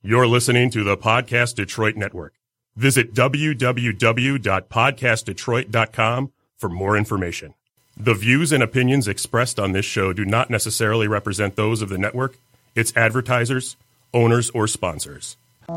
You're listening to the Podcast Detroit Network. Visit www.podcastdetroit.com for more information. The views and opinions expressed on this show do not necessarily represent those of the network, its advertisers, owners, or sponsors.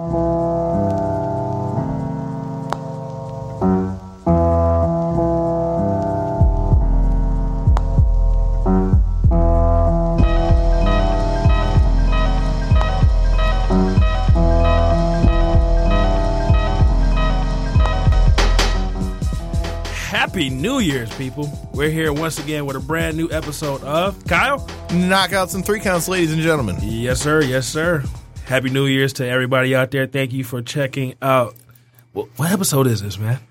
Happy New Year's, people. We're here once again with a brand new episode of Kyle. Knockouts and three counts, ladies and gentlemen. Yes, sir. Yes, sir. Happy New Year's to everybody out there. Thank you for checking out. What episode is this, man?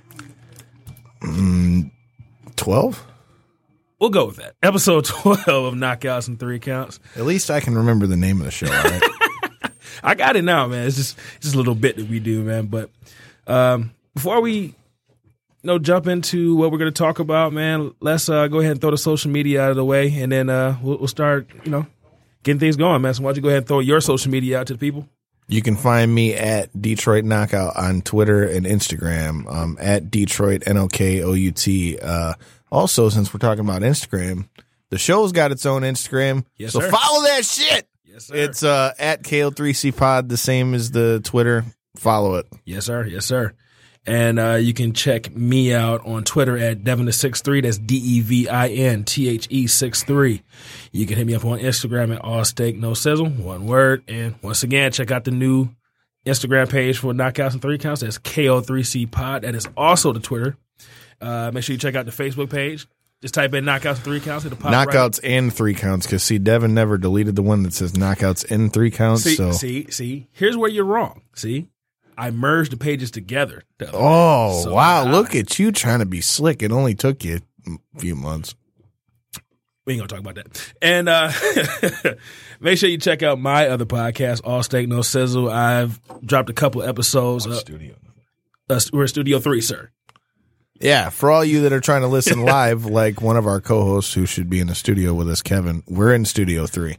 12? We'll go with that. Episode 12 of Knockouts and Three Counts. At least I can remember the name of the show, all right? I got it now, man. It's just a little bit that we do, man. But before we jump into what we're going to talk about, man, let's go ahead and throw the social media out of the way, and then we'll start, getting things going, man. So why don't you go ahead and throw your social media out to the people? You can find me at Detroit Knockout on Twitter and Instagram, at Detroit NOKOUT. Also, since we're talking about Instagram, the show's got its own Instagram, yes, so sir. Follow that shit. Yes, sir. It's at KO3C Pod, the same as the Twitter. Follow it. Yes, sir. Yes, sir. And you can check me out on Twitter at Devin63. That's DEVINTHE63. You can hit me up on Instagram at All Steak No Sizzle, one word. And once again, check out the new Instagram page for Knockouts and Three Counts. That's KO3C Pod. That is also the Twitter. Make sure you check out the Facebook page. Just type in Knockouts and Three Counts. It'll pop Knockouts right. and Three Counts, because see, Devin never deleted the one that says Knockouts and Three Counts. See, here's where you're wrong. See? I merged the pages together. Oh, wow. Look at you trying to be slick. It only took you a few months. We ain't going to talk about that. And make sure you check out my other podcast, All Steak No Sizzle. I've dropped a couple episodes. We're in Studio 3, sir. Yeah, for all you that are trying to listen live, like one of our co-hosts who should be in the studio with us, Kevin, we're in Studio 3.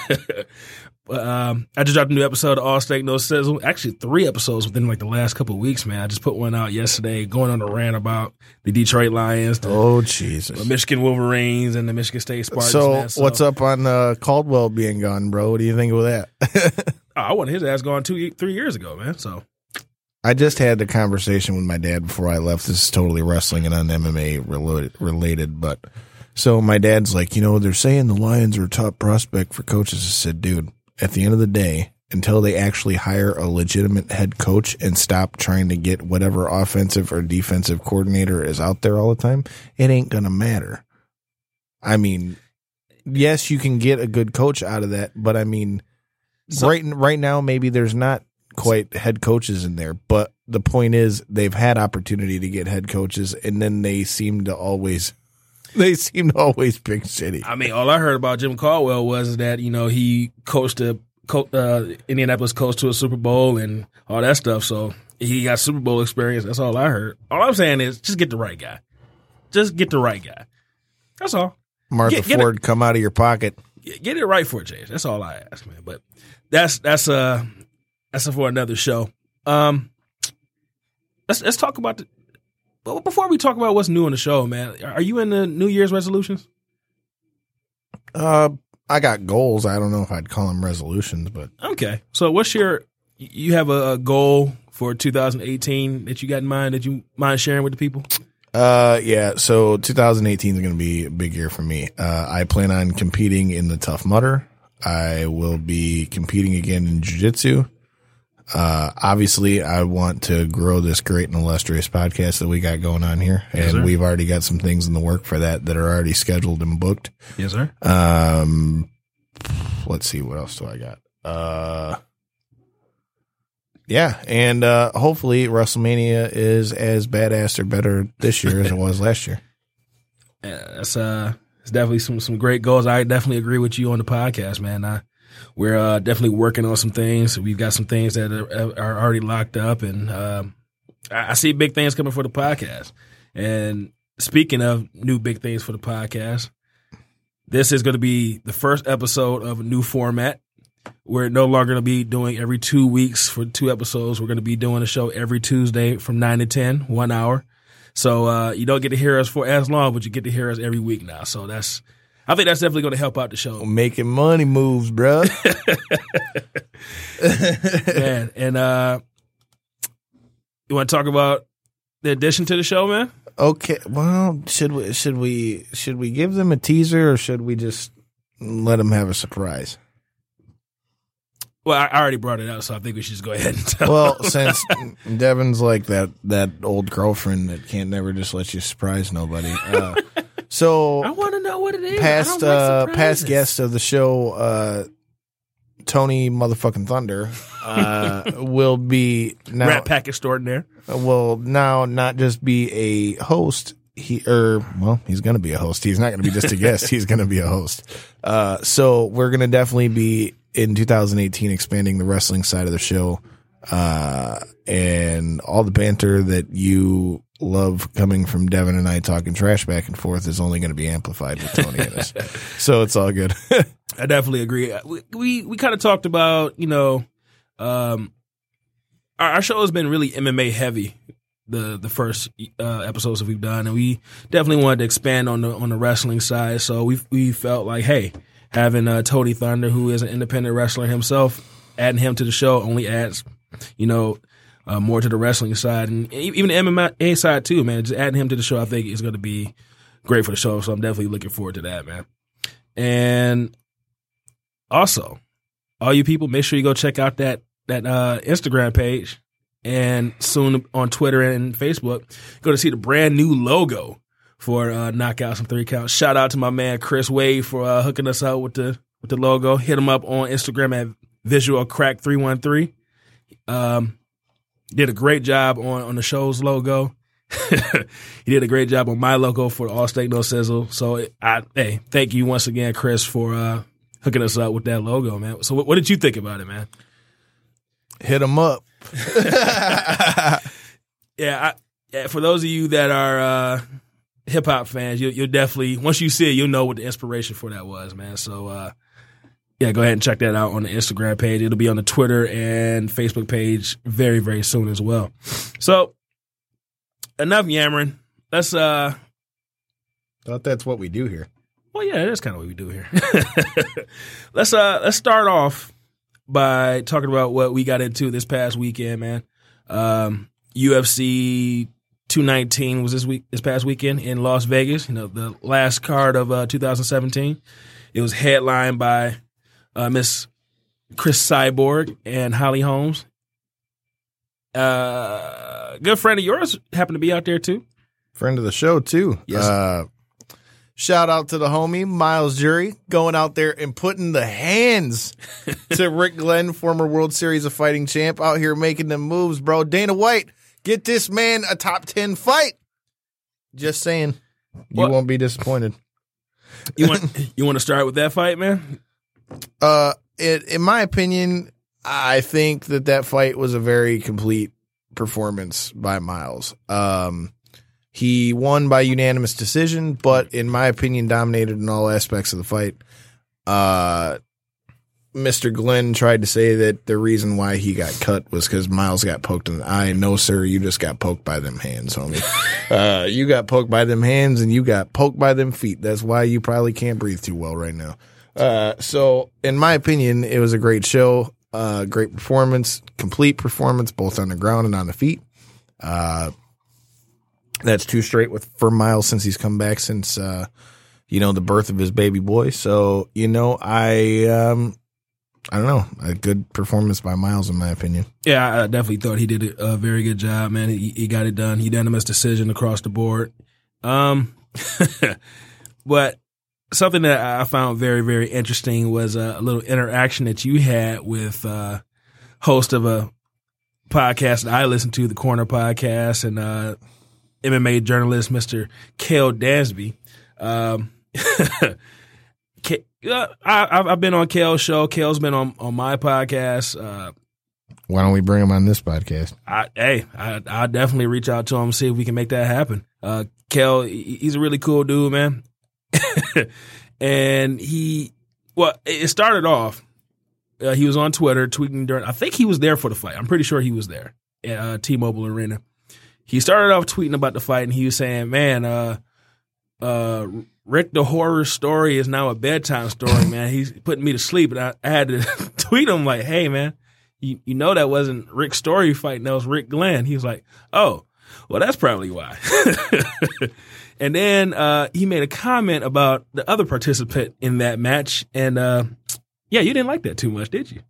I just dropped a new episode of All Steak No Sizzle. Actually, 3 episodes within like the last couple of weeks, man. I just put one out yesterday, going on a rant about the Detroit Lions, Jesus, the Michigan Wolverines, and the Michigan State Spartans. So what's up on Caldwell being gone, bro? What do you think of that? I wanted his ass gone 3 years ago, man. So I just had the conversation with my dad before I left. This is totally wrestling and non-MMA related, but so my dad's like, they're saying the Lions are a top prospect for coaches. I said, dude, at the end of the day, until they actually hire a legitimate head coach and stop trying to get whatever offensive or defensive coordinator is out there all the time, it ain't going to matter. I mean, yes, you can get a good coach out of that, but I mean, right now, maybe there's not quite head coaches in there, but the point is they've had opportunity to get head coaches, and then they seem to always pick shitty. I mean, all I heard about Jim Caldwell was that, he coached Indianapolis coach to a Super Bowl and all that stuff. So he got Super Bowl experience. That's all I heard. All I'm saying is just get the right guy. Just get the right guy. That's all. Martha Ford, come out of your pocket. Get it right for a change. That's all I ask, man. But that's for another show. Let's talk about But before we talk about what's new on the show, man, are you in the New Year's resolutions? I got goals. I don't know if I'd call them resolutions, but okay. So what's you have a goal for 2018 that you got in mind that you mind sharing with the people? Yeah. So 2018 is going to be a big year for me. I plan on competing in the Tough Mudder. I will be competing again in jiu-jitsu. Obviously, I want to grow this great and illustrious podcast that we got going on here, and yes, we've already got some things in the work for that are already scheduled and booked. Yes, sir. Let's see, what else do I got? Yeah, and hopefully WrestleMania is as badass or better this year as it was last year. Yeah, it's definitely some great goals. I definitely agree with you on the podcast, man. We're definitely working on some things. We've got some things that are already locked up, and I see big things coming for the podcast. And speaking of new big things for the podcast, this is going to be the first episode of a new format. we're no longer going to be doing every 2 weeks for 2 episodes. We're going to be doing a show every Tuesday from 9 to 10, 1 hour. So you don't get to hear us for as long, but you get to hear us every week now. So I think that's definitely going to help out the show. Making money moves, bro. Man, and you want to talk about the addition to the show, man? Okay. Well, should we give them a teaser, or should we just let them have a surprise? Well, I already brought it up, so I think we should just go ahead and tell. Well, since Devin's like that old girlfriend that can't never just let you surprise nobody. So I want to know what it is. Past guest of the show, Tony motherfucking Thunder, will be now Rat Pack extraordinaire. Will now not just be a host. He's going to be a host. He's not going to be just a guest. He's going to be a host. So we're going to definitely be in 2018 expanding the wrestling side of the show, and all the banter that you love coming from Devin and I talking trash back and forth is only going to be amplified with Tony in us. So it's all good. I definitely agree. We kind of talked about, our show has been really MMA heavy the first episodes that we've done, and we definitely wanted to expand on the wrestling side. So we felt like, hey, having Tony Thunder, who is an independent wrestler himself, adding him to the show only adds, more to the wrestling side, and even the MMA side too, man. Just adding him to the show, I think, is going to be great for the show. So I'm definitely looking forward to that, man. And also, all you people, make sure you go check out that Instagram page, and soon on Twitter and Facebook, go to see the brand new logo for Knockouts and 3 Counts. Shout out to my man Chris Wade for hooking us out with the logo. Hit him up on Instagram at VisualCrack313. Did a great job on the show's logo. He did a great job on my logo for All Steak No Sizzle. So thank you once again, Chris, for hooking us up with that logo, man. So what did you think about it, man? Hit him up. Yeah, for those of you that are hip hop fans, you'll definitely, once you see it, you'll know what the inspiration for that was, man. So go ahead and check that out on the Instagram page. It'll be on the Twitter and Facebook page very, very soon as well. So enough yammering. Let's thought that's what we do here. Well, yeah, that's kind of what we do here. Let's start off by talking about what we got into this past weekend, man. UFC 219 was this past weekend in Las Vegas. The last card of 2017. It was headlined by Miss Chris Cyborg and Holly Holmes. Good friend of yours happened to be out there too. Friend of the show too. Yes. Shout out to the homie, Miles Jury, going out there and putting the hands to Rick Glenn, former World Series of Fighting champ, out here making them moves, bro. Dana White, get this man a top 10 fight. Just saying. You won't be disappointed. You want to start with that fight, man? In my opinion, I think that fight was a very complete performance by Miles. He won by unanimous decision, but in my opinion, dominated in all aspects of the fight. Mr. Glenn tried to say that the reason why he got cut was because Miles got poked in the eye. No, sir, you just got poked by them hands, homie. You got poked by them hands and you got poked by them feet. That's why you probably can't breathe too well right now. So in my opinion, it was a great show, great performance, complete performance, both on the ground and on the feet. That's 2 straight for Miles since he's come back since, the birth of his baby boy. So, I don't know, a good performance by Miles in my opinion. Yeah, I definitely thought he did a very good job, man. He got it done. Unanimous decision across the board. But something that I found very, very interesting was a little interaction that you had with host of a podcast that I listen to, the Corner Podcast, and MMA journalist, Mr. Cale Dansby. I've been on Cale's show. Cale's been on my podcast. Why don't we bring him on this podcast? I'll definitely reach out to him and see if we can make that happen. Cale, he's a really cool dude, man. And it started off he was on Twitter tweeting during. I think he was there for the fight. I'm pretty sure he was there at T-Mobile Arena. He started off tweeting about the fight, and he was saying, "Man, Rick the Horror Story is now a bedtime story, man. He's putting me to sleep." And I had to tweet him like, "Hey, man, you know that wasn't Rick Story fighting, that was Rick Glenn." He was like, "Oh, well, that's probably why." And then he made a comment about the other participant in that match, and yeah, you didn't like that too much, did you?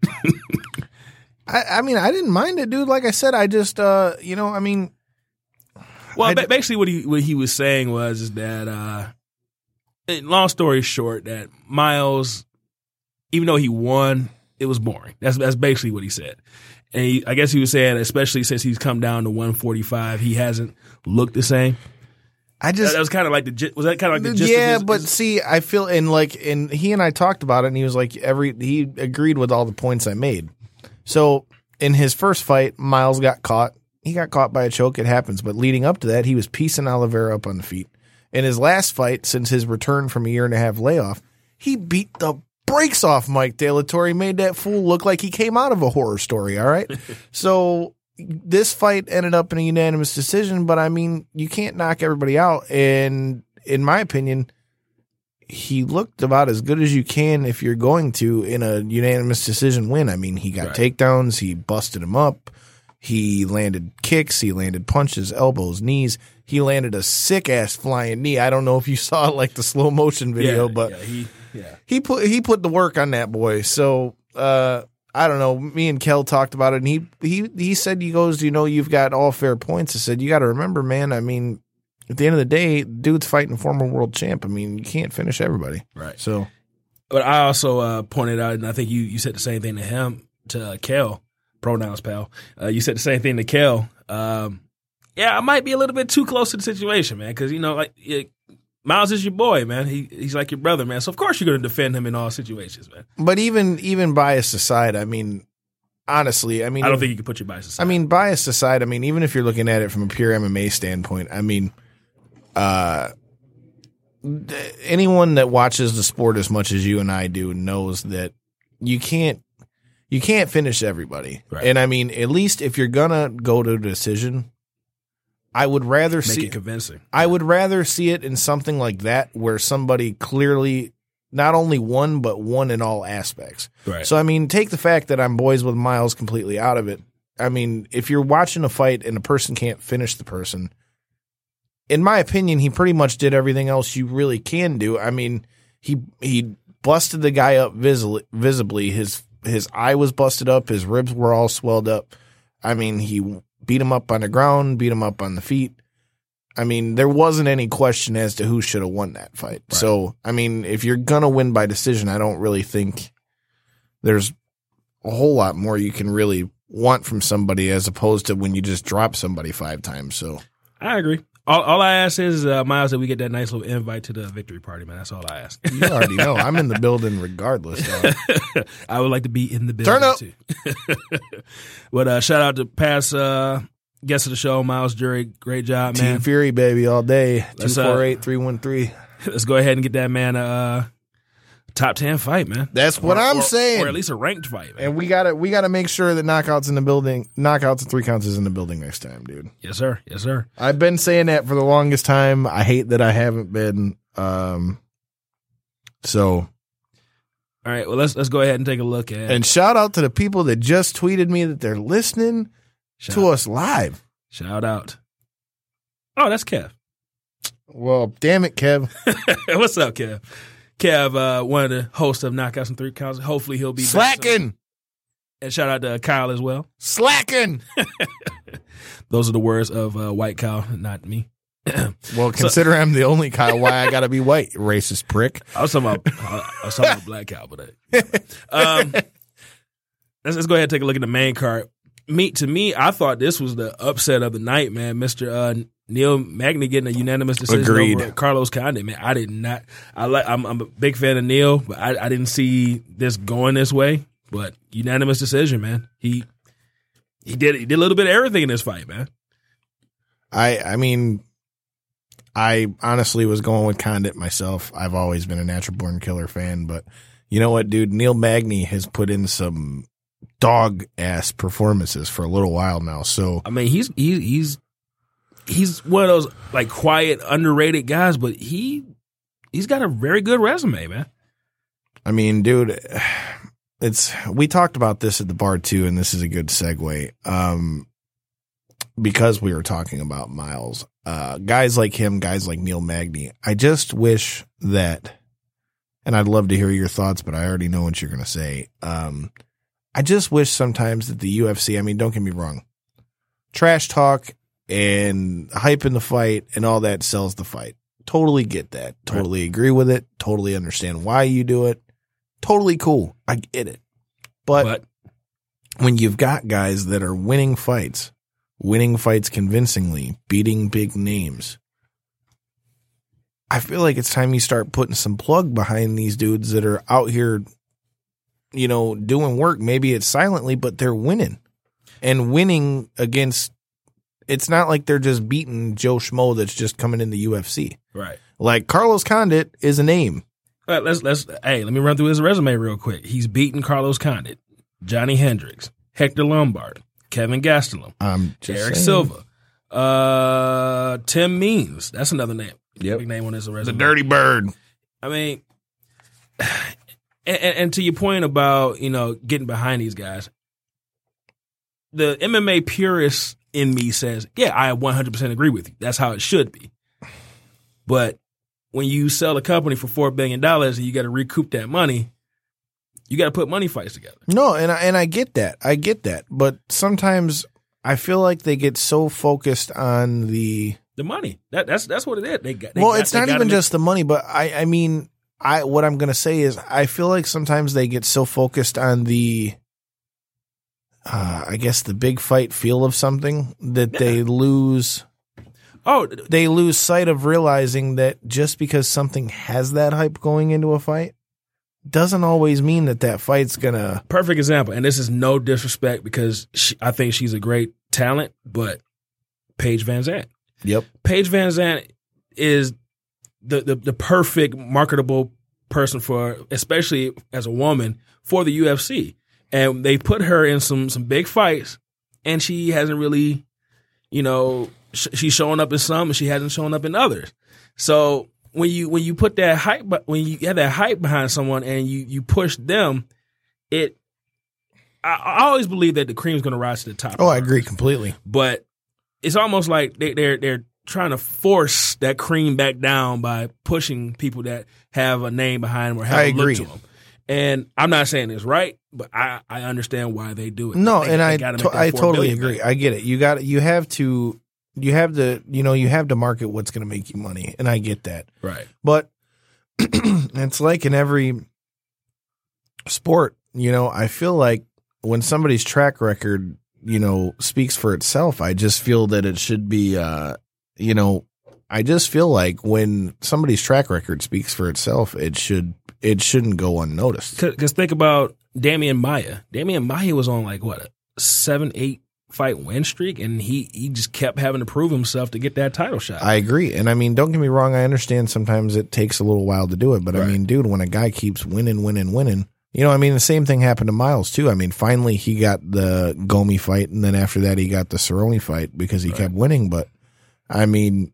I mean, I didn't mind it, dude. Like I said, I just, you know, I mean. Well, basically what he was saying was that, long story short, that Miles, even though he won, it was boring. That's basically what he said. And I guess he was saying, especially since he's come down to 145, he hasn't looked the same. That was kind of like the gist of his? Yeah, but see, I feel, and he and I talked about it, and he was like, he agreed with all the points I made. So in his first fight, Miles got caught. He got caught by a choke. It happens. But leading up to that, he was piecing Oliveira up on the feet. In his last fight, since his return from a 1.5-year layoff, he beat the brakes off Mike De La Torre. He made that fool look like he came out of a horror story, all right? So this fight ended up in a unanimous decision, but I mean, you can't knock everybody out. And in my opinion, he looked about as good as you can if you're going to in a unanimous decision win. I mean, he got takedowns. He busted him up. He landed kicks. He landed punches, elbows, knees. He landed a sick-ass flying knee. I don't know if you saw like the slow motion video, but he put the work on that boy. So I don't know. Me and Kel talked about it, and he said, he goes, you know, you've got all fair points. I said, you got to remember, man, I mean, at the end of the day, dude's fighting former world champ. I mean, you can't finish everybody. Right. So, but I also pointed out, and I think you said the same thing to him, to Kel, pronouns, pal. You said the same thing to Kel. Yeah, I might be a little bit too close to the situation, man, because, you know, like Miles is your boy, man. He's like your brother, man. So, of course, you're going to defend him in all situations, man. But even bias aside, I mean, honestly, I mean, I don't think you can put your bias aside. I mean, bias aside, I mean, even if you're looking at it from a pure MMA standpoint, I mean, anyone that watches the sport as much as you and I do knows that you can't finish everybody. Right. And I mean, at least if you're gonna go to a decision, I would rather make it convincing. I would rather see it in something like that where somebody clearly not only won, but won in all aspects. Right. So I mean, take the fact that I'm boys with Miles completely out of it. I mean, if you're watching a fight and a person can't finish the person, in my opinion, he pretty much did everything else you really can do. I mean, he busted the guy up visibly. His eye was busted up. His ribs were all swelled up. I mean, he beat him up on the ground, beat him up on the feet. I mean, there wasn't any question as to who should have won that fight. Right. So, I mean, if you're going to win by decision, I don't really think there's a whole lot more you can really want from somebody as opposed to when you just drop somebody 5 times. So I agree. All I ask is, Miles, that we get that nice little invite to the victory party, man. That's all I ask. You already know. I'm in the building regardless. I would like to be in the building, turn up. Too. But shout out to past guest of the show, Miles Jury. Great job, man. Team Fury, baby, all day. 248-313. Let's go ahead and get that man a top 10 fight, man. That's what I'm saying. Or at least a ranked fight, man. And we gotta make sure that knockouts in the building, knockouts and 3 counts is in the building next time, dude. Yes, sir. Yes, sir. I've been saying that for the longest time. I hate that I haven't been. So, all right. Well, let's go ahead and take a look at. And shout out to the people that just tweeted me that they're listening to us live. Shout out. Oh, that's Kev. Well, damn it, Kev. What's up, Kev? Kev, one of the hosts of Knockouts and 3 Counts. Hopefully he'll be slacking. And shout out to Kyle as well. Slacking. Those are the words of White Kyle, not me. Well, consider I'm the only Kyle. Why I gotta be white, racist prick. I was talking about Black Kyle, but let's go ahead and take a look at the main card. To me, I thought this was the upset of the night, man. Mr. Neil Magny getting a unanimous decision over Carlos Condit, man. I did not. I'm a big fan of Neil, but I didn't see this going this way. But unanimous decision, man. He did a little bit of everything in this fight, man. I mean, I honestly was going with Condit myself. I've always been a Natural Born Killer fan, but You know what, dude? Neil Magny has put in some dog ass performances for a little while now. So I mean, he's one of those like quiet, underrated guys, but he's got a very good resume, man. I mean, dude, we talked about this at the bar too, and this is a good segue. Because we were talking about Miles, guys like him, guys like Neil Magny. I just wish that, and I'd love to hear your thoughts, but I already know what you're going to say. I just wish sometimes that the UFC, I mean, don't get me wrong, trash talk and hype in the fight and all that sells the fight. Totally get that. Totally agree with it. Totally understand why you do it. Totally cool. I get it. But when you've got guys that are winning fights convincingly, beating big names, I feel like it's time you start putting some plug behind these dudes that are out here, you know, doing work. Maybe it's silently, but they're winning. And winning against, it's not like they're just beating Joe Schmo that's just coming in the UFC. Right. Like Carlos Condit is a name. Let me run through his resume real quick. He's beaten Carlos Condit, Johnny Hendricks, Hector Lombard, Kevin Gastelum, Eric Silva, Tim Means. That's another name. Yep. Big name on his resume. The Dirty Bird. I mean, and to your point about, you know, getting behind these guys, the MMA purist in me says, yeah, I 100% agree with you. That's how it should be. But when you sell a company for $4 billion and you got to recoup that money, you got to put money fights together. No, and I get that. I get that. But sometimes I feel like they get so focused on the money. That's what it is. It's not even just the money, but I mean, what I'm going to say is I feel like sometimes they get so focused on the I guess the big fight feel of something that they lose. They lose sight of realizing that just because something has that hype going into a fight doesn't always mean that fight's gonna. Perfect example, and this is no disrespect because I think she's a great talent, but Paige Van Zandt. Yep, Paige Van Zandt is the perfect marketable person for, especially as a woman, for the UFC. And they put her in some big fights, and she hasn't really, you know, she's showing up in some, and she hasn't shown up in others. So when you put that hype, when you have that hype behind someone and you push them, I always believe that the cream's going to rise to the top. Oh, I agree completely. But it's almost like they're trying to force that cream back down by pushing people that have a name behind them or have a look to them. And I'm not saying it's right, but I understand why they do it. No, I totally agree. Back. I get it. You have to market what's going to make you money, and I get that. Right. But it's like in every sport, you know, I feel like when somebody's track record, you know, speaks for itself, I just feel that it should be, you know, I just feel like when somebody's track record speaks for itself, it shouldn't go unnoticed. Because think about Damian Maia. Damian Maia was on like what, a 7-8 fight win streak, and he just kept having to prove himself to get that title shot. I agree, and I mean, don't get me wrong. I understand sometimes it takes a little while to do it, but right. I mean, dude, when a guy keeps winning, you know, I mean, the same thing happened to Miles too. I mean, finally he got the Gomi fight, and then after that he got the Cerrone fight because he kept winning. But I mean,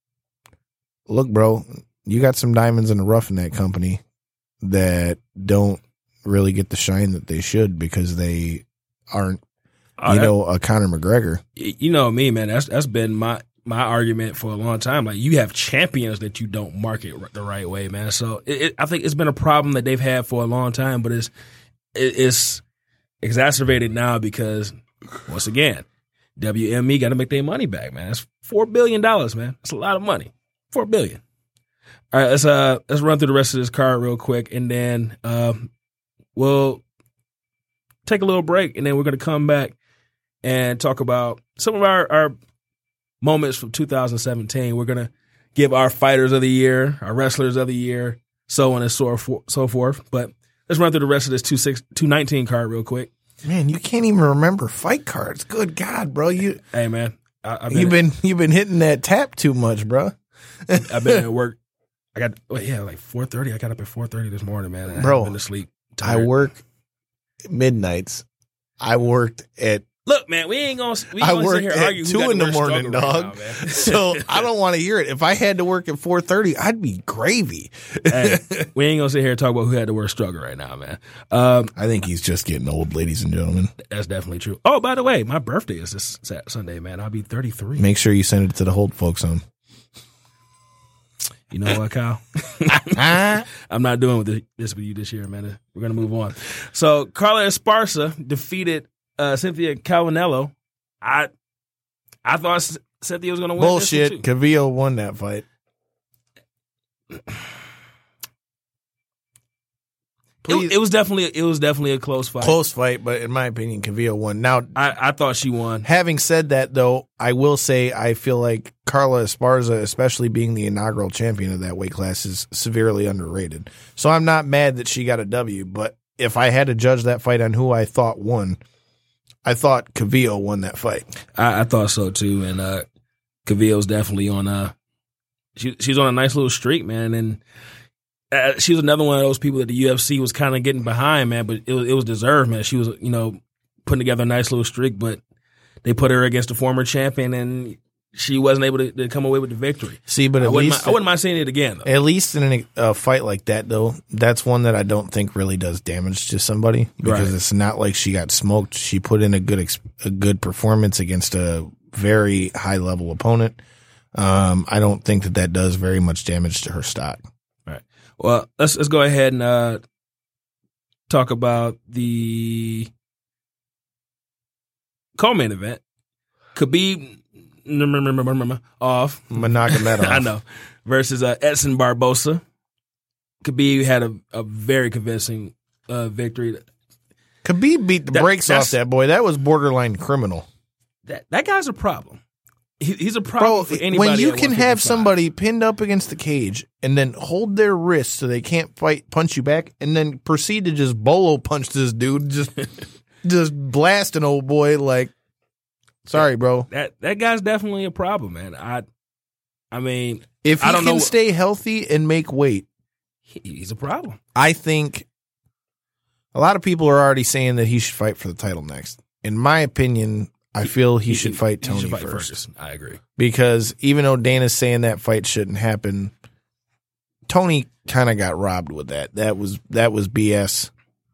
look, bro, you got some diamonds in the rough in that company that don't really get the shine that they should because they aren't, a Conor McGregor. You know me, man. That's been my argument for a long time. Like, you have champions that you don't market the right way, man. So I think it's been a problem that they've had for a long time, but it's exacerbated now because, once again, WME got to make their money back, man. That's $4 billion, man. That's a lot of money. $4 billion. All right, let's run through the rest of this card real quick, and then we'll take a little break, and then we're going to come back and talk about some of our moments from 2017. We're going to give our fighters of the year, our wrestlers of the year, so on and so forth. But let's run through the rest of this 219 card real quick. Man, you can't even remember fight cards. Good God, bro! Hey, man, you've been hitting that tap too much, bro. I've been at work. like 4:30. I got up at 4:30 this morning, man. I Bro, haven't been to sleep. I Tired. work midnights. I worked at Look, man, we ain't gonna sit worked here at argue who 2 got in the the worst morning, struggle right dog. now, man. So I don't want to hear it. If I had to work at 4:30, I'd be gravy. Hey, we ain't gonna sit here and talk about who had the worst struggle right now, man. I think he's just getting old, ladies and gentlemen. That's definitely true. Oh, by the way, my birthday is this Sunday, man. I'll be 33. Make sure you send it to the Holt folks home. You know what, Kyle? I'm not doing this with you this year, man. We're gonna move on. So Carla Esparza defeated Cynthia Calvinello. I thought Cynthia was gonna win. Bullshit. This one too. Cavillo won that fight. It was definitely a close fight. Close fight, but in my opinion, Cavillo won. Now, I thought she won. having said that, though, I will say I feel like Carla Esparza, especially being the inaugural champion of that weight class, is severely underrated. So I'm not mad that she got a W, but if I had to judge that fight on who I thought won, I thought Cavillo won that fight. I thought so too, and Cavillo's definitely on. She's on a nice little streak, man, and she was another one of those people that the UFC was kind of getting behind, man. But it was deserved, man. She was, putting together a nice little streak, but they put her against a former champion, and she wasn't able to come away with the victory. See, but I wouldn't mind seeing it again, though. At least in a fight like that, though, that's one that I don't think really does damage to somebody because It's not like she got smoked. She put in a good performance against a very high level opponent. I don't think that does very much damage to her stock. Right. Well, let's go ahead and talk about the co-main event. Khabib Nurmagomedov. I know. Versus Edson Barbosa. Khabib had a very convincing victory. Khabib beat the brakes off that boy. That was borderline criminal. That guy's a problem. He's a problem for anybody. When you can have somebody pinned up against the cage and then hold their wrists so they can't punch you back, and then proceed to just bolo punch this dude, just blast an old boy like, sorry, bro. That guy's definitely a problem, man. I mean, if he can stay healthy and make weight, he's a problem. I think a lot of people are already saying that he should fight for the title next. In my opinion, I feel he should fight Tony first. I agree. Because even though Dana's saying that fight shouldn't happen, Tony kind of got robbed with that. That was BS.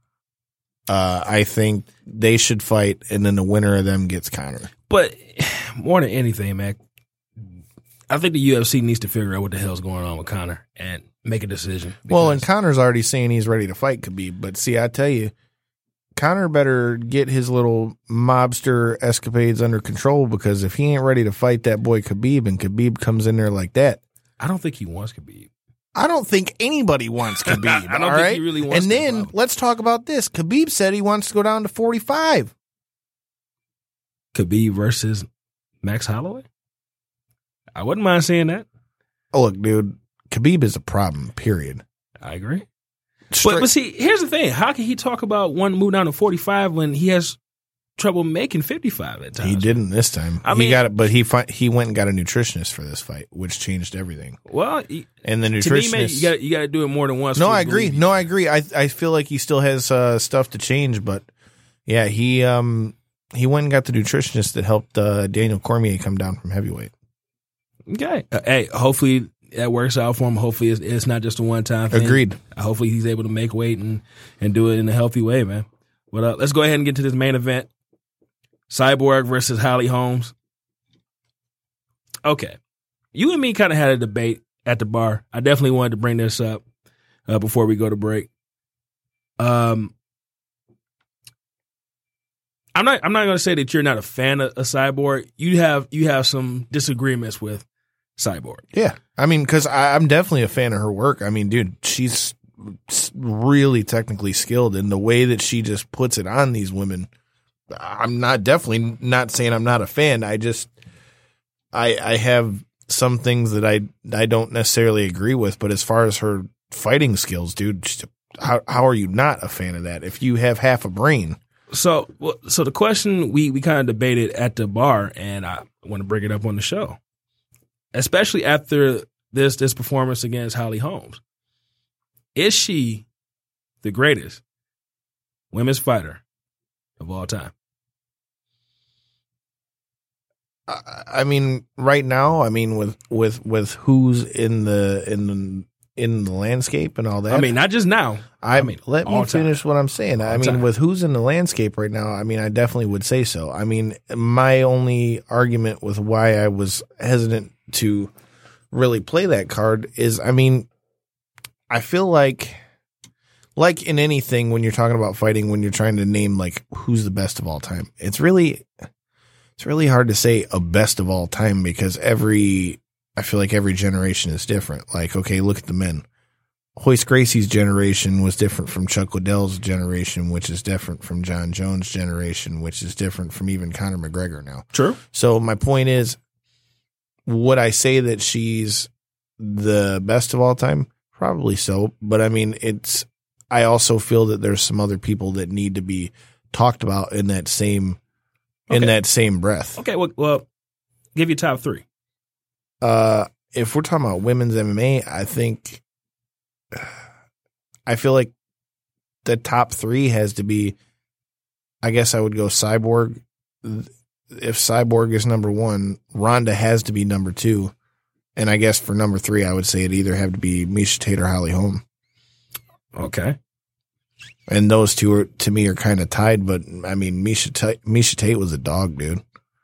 I think they should fight, and then the winner of them gets Conor. But more than anything, man, I think the UFC needs to figure out what the hell's going on with Conor and make a decision. Well, and Conor's already saying he's ready to fight Khabib. But see, I tell you, Conor better get his little mobster escapades under control, because if he ain't ready to fight that boy Khabib and Khabib comes in there like that, I don't think he wants Khabib. I don't think anybody wants Khabib. I don't think he really wants. And then let's talk about this. Khabib said he wants to go down to 45. Khabib versus Max Holloway? I wouldn't mind seeing that. Oh, look, dude, Khabib is a problem, period. I agree. But see, here's the thing. How can he talk about one move down to 45 when he has trouble making 55 at times? He didn't this time. He got it, but he went and got a nutritionist for this fight, which changed everything. Well, and the nutritionist, to me, man, you got to do it more than once. No, I agree. I feel like he still has stuff to change, but yeah, he went and got the nutritionist that helped Daniel Cormier come down from heavyweight. Okay. Hey, hopefully that works out for him. Hopefully it's not just a one-time thing. Agreed. Hopefully he's able to make weight and do it in a healthy way, man. But let's go ahead and get to this main event. Cyborg versus Holly Holmes. Okay. You and me kind of had a debate at the bar. I definitely wanted to bring this up before we go to break. I'm not going to say that you're not a fan of Cyborg. You have some disagreements with Cyborg. Yeah. I mean, because I'm definitely a fan of her work. I mean, dude, she's really technically skilled in the way that she just puts it on these women. I'm definitely not saying I'm not a fan. I have some things that I don't necessarily agree with, but as far as her fighting skills, dude, how are you not a fan of that if you have half a brain? So the question we kind of debated at the bar, and I want to bring it up on the show, especially after this performance against Holly Holmes. Is she the greatest women's fighter of all time? I mean, right now, I mean, with who's in the landscape and all that. I mean, not just now. Let me finish what I'm saying. I mean, time. with who's in the landscape right now, I mean, I definitely would say so. I mean, my only argument with why I was hesitant to really play that card is, I mean, I feel like in anything, when you're talking about fighting, when you're trying to name like who's the best of all time, it's really hard to say a best of all time because I feel like every generation is different. Like, okay, look at the men. Hoist Gracie's generation was different from Chuck Liddell's generation, which is different from John Jones' generation, which is different from even Conor McGregor now. True. So my point is, would I say that she's the best of all time? Probably so. But I mean, I also feel that there's some other people that need to be talked about in that same breath. Okay. Well, give you top three. If we're talking about women's MMA, I feel like the top three has to be, I guess I would go Cyborg. If Cyborg is number one, Ronda has to be number two. And I guess for number three, I would say it'd either have to be Miesha Tate or Holly Holm. Okay. And those two to me are kind of tied, but I mean, Miesha Tate was a dog, dude.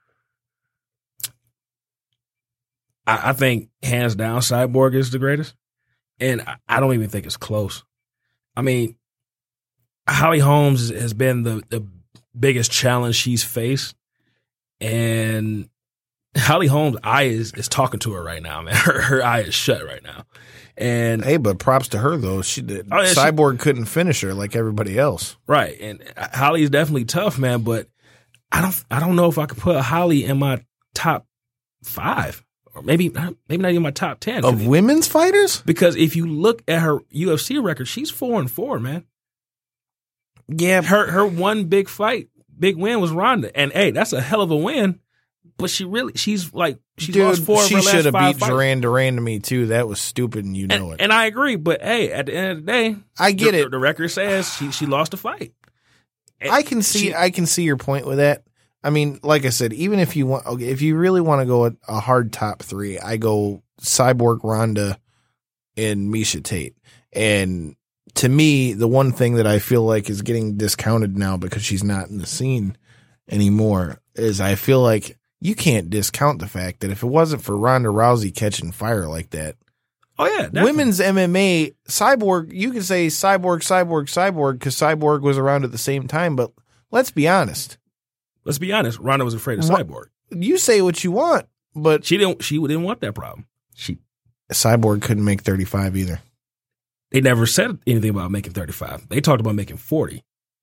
I think hands down Cyborg is the greatest. And I don't even think it's close. I mean, Holly Holmes has been the biggest challenge she's faced. And Holly Holmes' eye is talking to her right now, man. Her eye is shut right now. And hey, but props to her though. She did. Cyborg couldn't finish her like everybody else. Right. And Holly is definitely tough, man, but I don't know if I could put Holly in my top 5. Or maybe not even my top 10. Of women's fighters? Because if you look at her UFC record, she's 4-4, man. Yeah. Her one big win was Ronda. And hey, that's a hell of a win. But she's lost 4 of her last 5 She should have beat fights. Duran to me too. That was stupid and you know it. And I agree, but hey, at the end of the day, I get it. The record says she lost a fight. And I can see your point with that. I mean, like I said, even if you really want to go a hard top 3, I go Cyborg, Ronda, and Miesha Tate. And to me, the one thing that I feel like is getting discounted now because she's not in the scene anymore is I feel like you can't discount the fact that if it wasn't for Ronda Rousey catching fire like that, oh yeah, definitely. Women's MMA, Cyborg, you can say Cyborg, because Cyborg was around at the same time, but let's be honest. Ronda was afraid of Cyborg. You say what you want, but she didn't want that problem. Cyborg couldn't make 35 either. They never said anything about making 35. They talked about making 40.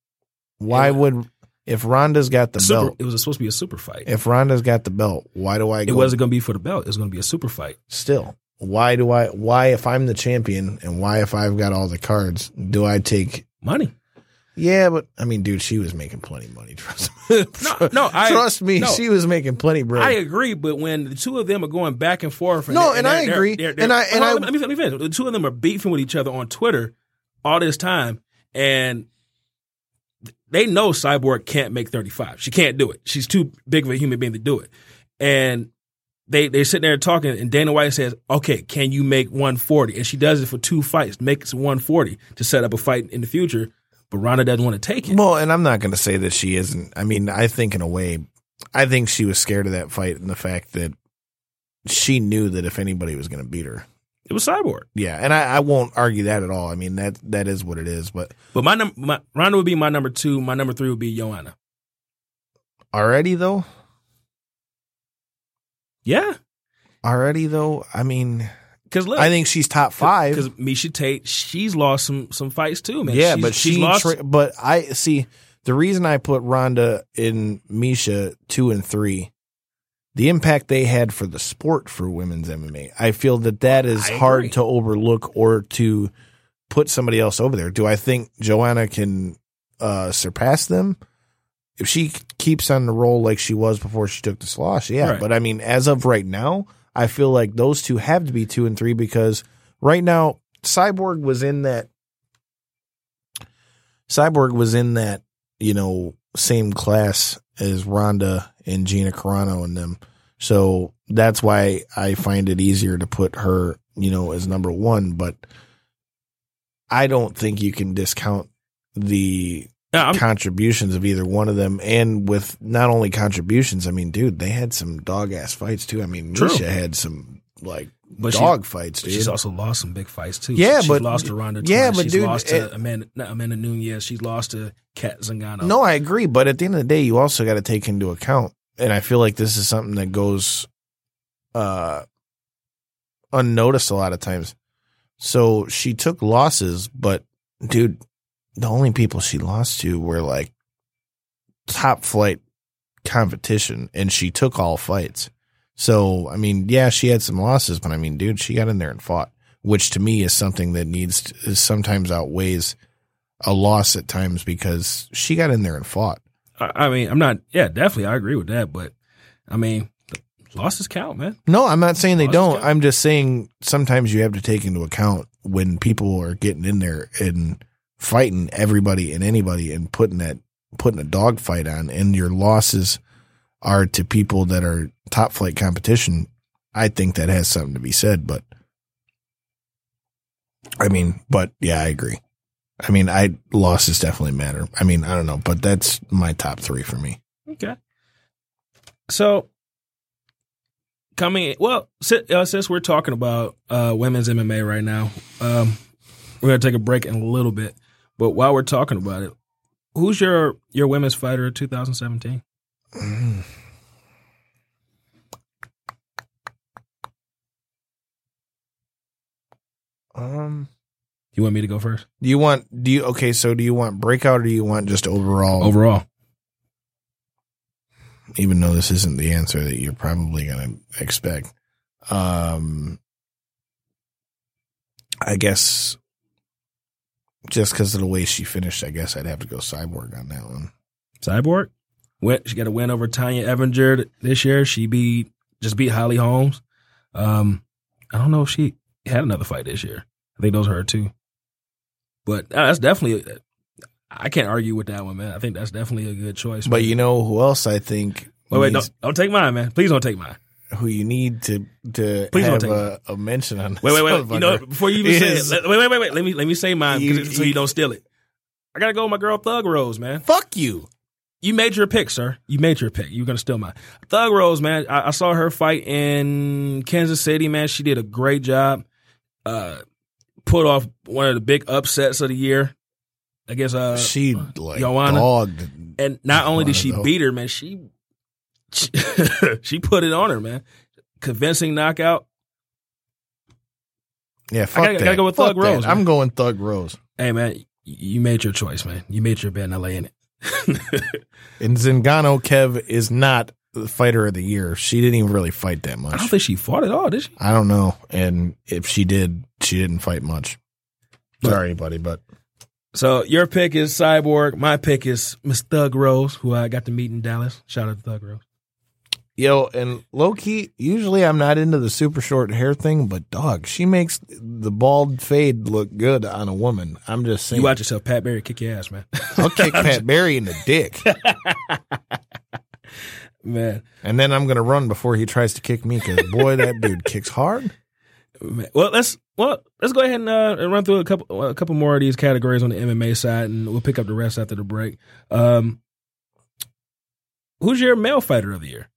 If Ronda's got the belt, it was supposed to be a super fight. If Ronda's got the belt, why do I go? It wasn't going to be for the belt. It was going to be a super fight. Still, why if I'm the champion and why if I've got all the cards, do I take money? Yeah, but I mean, dude, she was making plenty of money. Trust me, she was making plenty of bread. I agree, but when the two of them are going back and forth, I agree. Let me finish. The two of them are beefing with each other on Twitter all this time, and they know Cyborg can't make 35. She can't do it. She's too big of a human being to do it. And they sit there talking, and Dana White says, okay, can you make 140? And she does it for 2 fights, makes 140 to set up a fight in the future. But Ronda doesn't want to take it. Well, and I'm not going to say that she isn't. I mean, I think in a way, I think she was scared of that fight and the fact that she knew that if anybody was going to beat her, it was Cyborg. Yeah, and I won't argue that at all. I mean, that is what it is. But Ronda would be my number 2. My number 3 would be Joanna. Already, though? Yeah. Already, though? I mean, because I think she's top 5. Because Miesha Tate, she's lost some fights too, man. Yeah, but she's lost. But I see the reason I put Ronda in Miesha 2 and 3. The impact they had for the sport for women's MMA, I feel that is hard to overlook or to put somebody else over there. Do I think Joanna can surpass them? If she keeps on the roll like she was before she took this loss, yeah. Right. But I mean, as of right now, I feel like those two have to be 2 and 3 because right now Cyborg was in that, same class as Ronda and Gina Carano and them. So that's why I find it easier to put her, as number 1. But I don't think you can discount the contributions of either one of them. And with not only contributions, I mean, dude, they had some dog ass fights too. I mean, Misha had some dog fights, dude. She's also lost some big fights too. Yeah, she's but lost to Ronda. Yeah, twice. but she's dude, lost to Amanda Nunes. She's lost to Kat Zingano. No, I agree. But at the end of the day, you also got to take into account, and I feel like this is something that goes unnoticed a lot of times. So she took losses, but dude, the only people she lost to were like top flight competition, and she took all fights. So, I mean, yeah, she had some losses, but I mean, dude, she got in there and fought, which to me is something that sometimes outweighs a loss at times because she got in there and fought. I mean, definitely, I agree with that, but I mean, losses count, man. No, I'm not saying they don't. Count. I'm just saying sometimes you have to take into account when people are getting in there and fighting everybody and anybody and putting a dog fight on, and your losses are to people that are top flight competition. I think that has something to be said, but yeah, I agree. I mean, losses definitely matter. I mean, I don't know, but that's my top 3 for me. Okay. So since we're talking about women's MMA right now, we're going to take a break in a little bit, but while we're talking about it, who's your women's fighter of 2017? You want me to go first? Do you want breakout or do you want just overall? Overall. Even though this isn't the answer that you're probably going to expect. I guess just because of the way she finished, I guess I'd have to go Cyborg on that one. Cyborg? She got a win over Tanya Evinger this year. She just beat Holly Holmes. I don't know if she had another fight this year. I think those are her two. But that's definitely, I can't argue with that one, man. I think that's definitely a good choice. But you know who else I think? Wait, don't take mine, man. Please don't take mine. Who you need to Please have don't a mention on? Wait. You know, before you even say it, wait. Let me say mine so you don't steal it. I gotta go with my girl Thug Rose, man. Fuck you. You made your pick, sir. You made your pick. You're gonna steal mine. Thug Rose, man. I saw her fight in Kansas City, man. She did a great job. Put off one of the big upsets of the year. I guess she like Joanna. Dogged. And not only did she beat her, man, she put it on her, man. Convincing knockout. Yeah, fuck that. Gotta go with Thug Rose. I'm going Thug Rose. Hey, man, you made your choice, man. You made your bet, and I lay in it. And Zingano Kev is not the fighter of the year. She didn't even really fight that much. I don't think she fought at all, did she? I don't know. And if she did, she didn't fight much. Sorry, buddy, but. So your pick is Cyborg. My pick is Miss Thug Rose, who I got to meet in Dallas. Shout out to Thug Rose. Yo, and low-key, usually I'm not into the super short hair thing, but dog, she makes the bald fade look good on a woman. I'm just saying. You watch yourself. Pat Barry kick your ass, man. I'll kick Pat Barry in the dick. Man. And then I'm going to run before he tries to kick me because, boy, that dude kicks hard. Man. Well, let's go ahead and run through a couple more of these categories on the MMA side, and we'll pick up the rest after the break. Who's your male fighter of the year?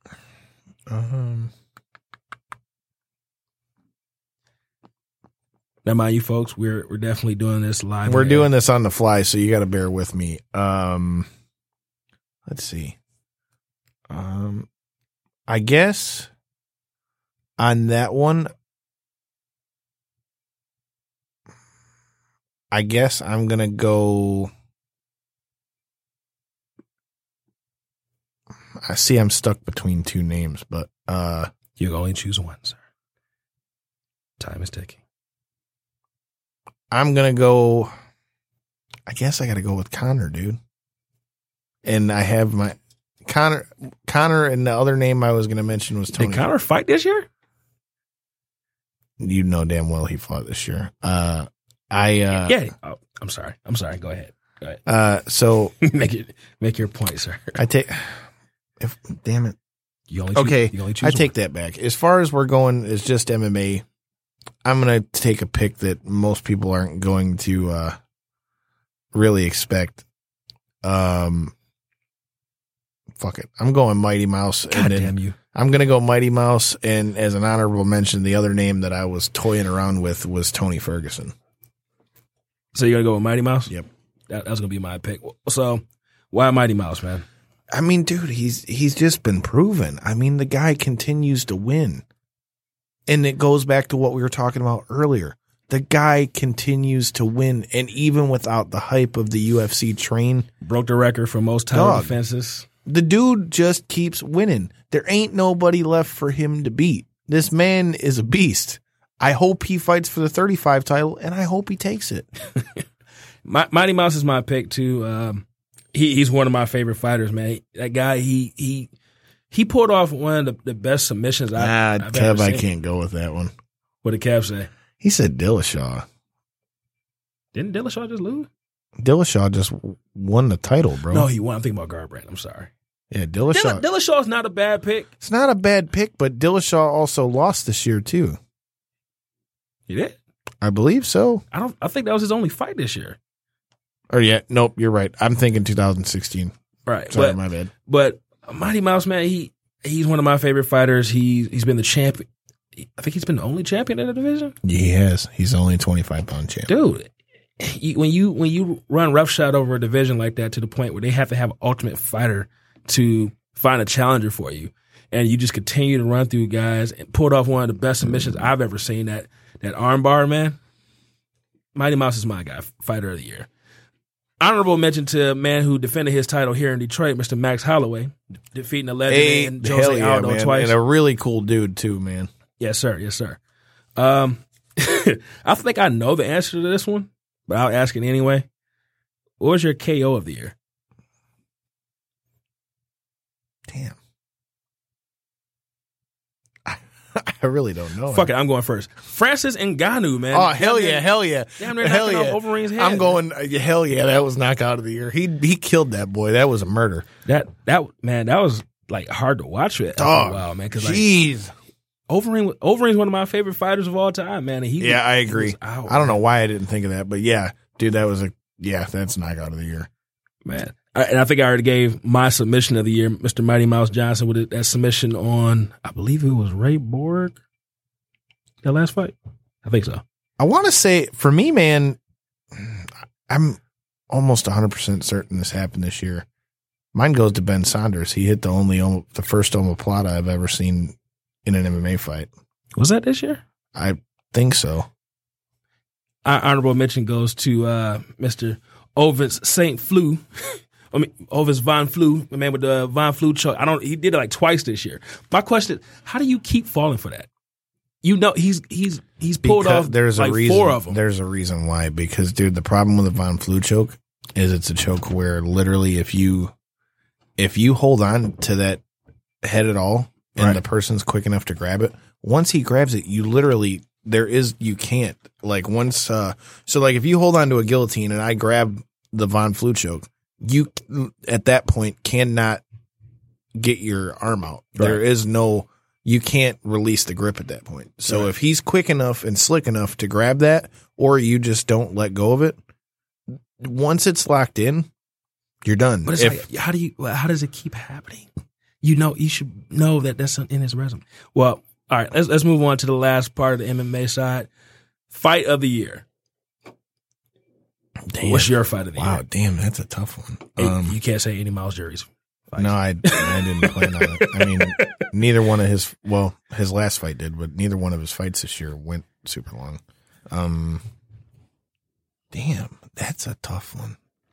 Now, mind you, folks, we're definitely doing this live. We're doing this on the fly, so you got to bear with me. Let's see. I guess on that one, I guess I'm gonna go. I see I'm stuck between two names, but you can only choose one, sir. Time is ticking. I'm gonna go. I guess I got to go with Conor, dude. And I have my Conor, and the other name I was gonna mention was Tony. Did Conor fight this year? you know damn well he fought this year. Yeah. Oh, I'm sorry. Go ahead. So make your point, sir. Damn it. You only choose I take that back. As far as we're going, it's just MMA. I'm going to take a pick that most people aren't going to really expect. Fuck it. I'm going Mighty Mouse. God damn you. I'm going to go Mighty Mouse. And as an honorable mention, the other name that I was toying around with was Tony Ferguson. So you're going to go with Mighty Mouse? Yep. That was going to be my pick. So why Mighty Mouse, man? I mean, dude, he's just been proven. I mean, the guy continues to win. And it goes back to what we were talking about earlier. The guy continues to win. And even without the hype of the UFC train. Broke the record for most title defenses. The dude just keeps winning. There ain't nobody left for him to beat. This man is a beast. I hope he fights for the 35 title, and I hope he takes it. Mighty Mouse is my pick, too. He's one of my favorite fighters, man. That guy, he pulled off one of the best submissions I've Kev, ever seen. I can't go with that one. What did Kev say? He said Dillashaw. Didn't Dillashaw just lose? Dillashaw just won the title, bro. No, he won. I'm thinking about Garbrandt. I'm sorry. Yeah, Dillashaw. Dillashaw's not a bad pick. It's not a bad pick, but Dillashaw also lost this year, too. He did? I believe so. I think that was his only fight this year. Or yeah, nope, you're right. I'm thinking 2016. Right. Sorry, my bad. But Mighty Mouse, man, he's one of my favorite fighters. He's been the champion. I think he's been the only champion in the division. He has. He's only 25-pound champ. Dude, when you run roughshod over a division like that to the point where they have to have an ultimate fighter to find a challenger for you, and you just continue to run through guys and pulled off one of the best submissions I've ever seen, that armbar, man. Mighty Mouse is my guy, fighter of the year. Honorable mention to a man who defended his title here in Detroit, Mr. Max Holloway, defeating the legend and Jose Aldo twice. And a really cool dude, too, man. Yes, sir. Yes, sir. I think I know the answer to this one, but I'll ask it anyway. What was your KO of the year? Damn. I really don't know. Fuck it, I'm going first. Francis Ngannou, man. Oh, hell yeah. Damn, they're knocking off Overeem's head. I'm going, hell yeah, that was knockout of the year. He killed that boy. That was a murder. That was like hard to watch after a while, man. Jeez. Overeem's one of my favorite fighters of all time, man. And I agree. I don't know why I didn't think of that, but yeah, dude, that's knockout of the year. Man. And I think I already gave my submission of the year, Mr. Mighty Mouse Johnson, with that submission on, I believe it was Ray Borg. That last fight? I think so. I want to say, for me, man, I'm almost 100% certain this happened this year. Mine goes to Ben Saunders. He hit the first omoplata I've ever seen in an MMA fight. Was that this year? I think so. Our honorable mention goes to Mr. Ovens St. Flu. Ovens Von Flu, the man with the Von Flu choke. He did it like twice this year. My question: how do you keep falling for that? You know, he's pulled off like 4 of them. There's a reason why. Because, dude, the problem with the Von Flu choke is it's a choke where literally if you hold on to that head at all and the person's quick enough to grab it, once he grabs it, you literally you can't like once. So like if you hold on to a guillotine and I grab the Von Flu choke, you at that point cannot get your arm out. Right. There is you can't release the grip at that point. So if he's quick enough and slick enough to grab that, or you just don't let go of it, once it's locked in, you're done. But it's how does it keep happening? You should know that that's in his resume. Well, all right, let's move on to the last part of the MMA side. Fight of the year. Damn. What's your fight of the year? Wow, damn, that's a tough one. You can't say any Miles Jury's fight. No, I didn't plan on it. I mean, neither one of his last fight did, but neither one of his fights this year went super long. Damn, that's a tough one.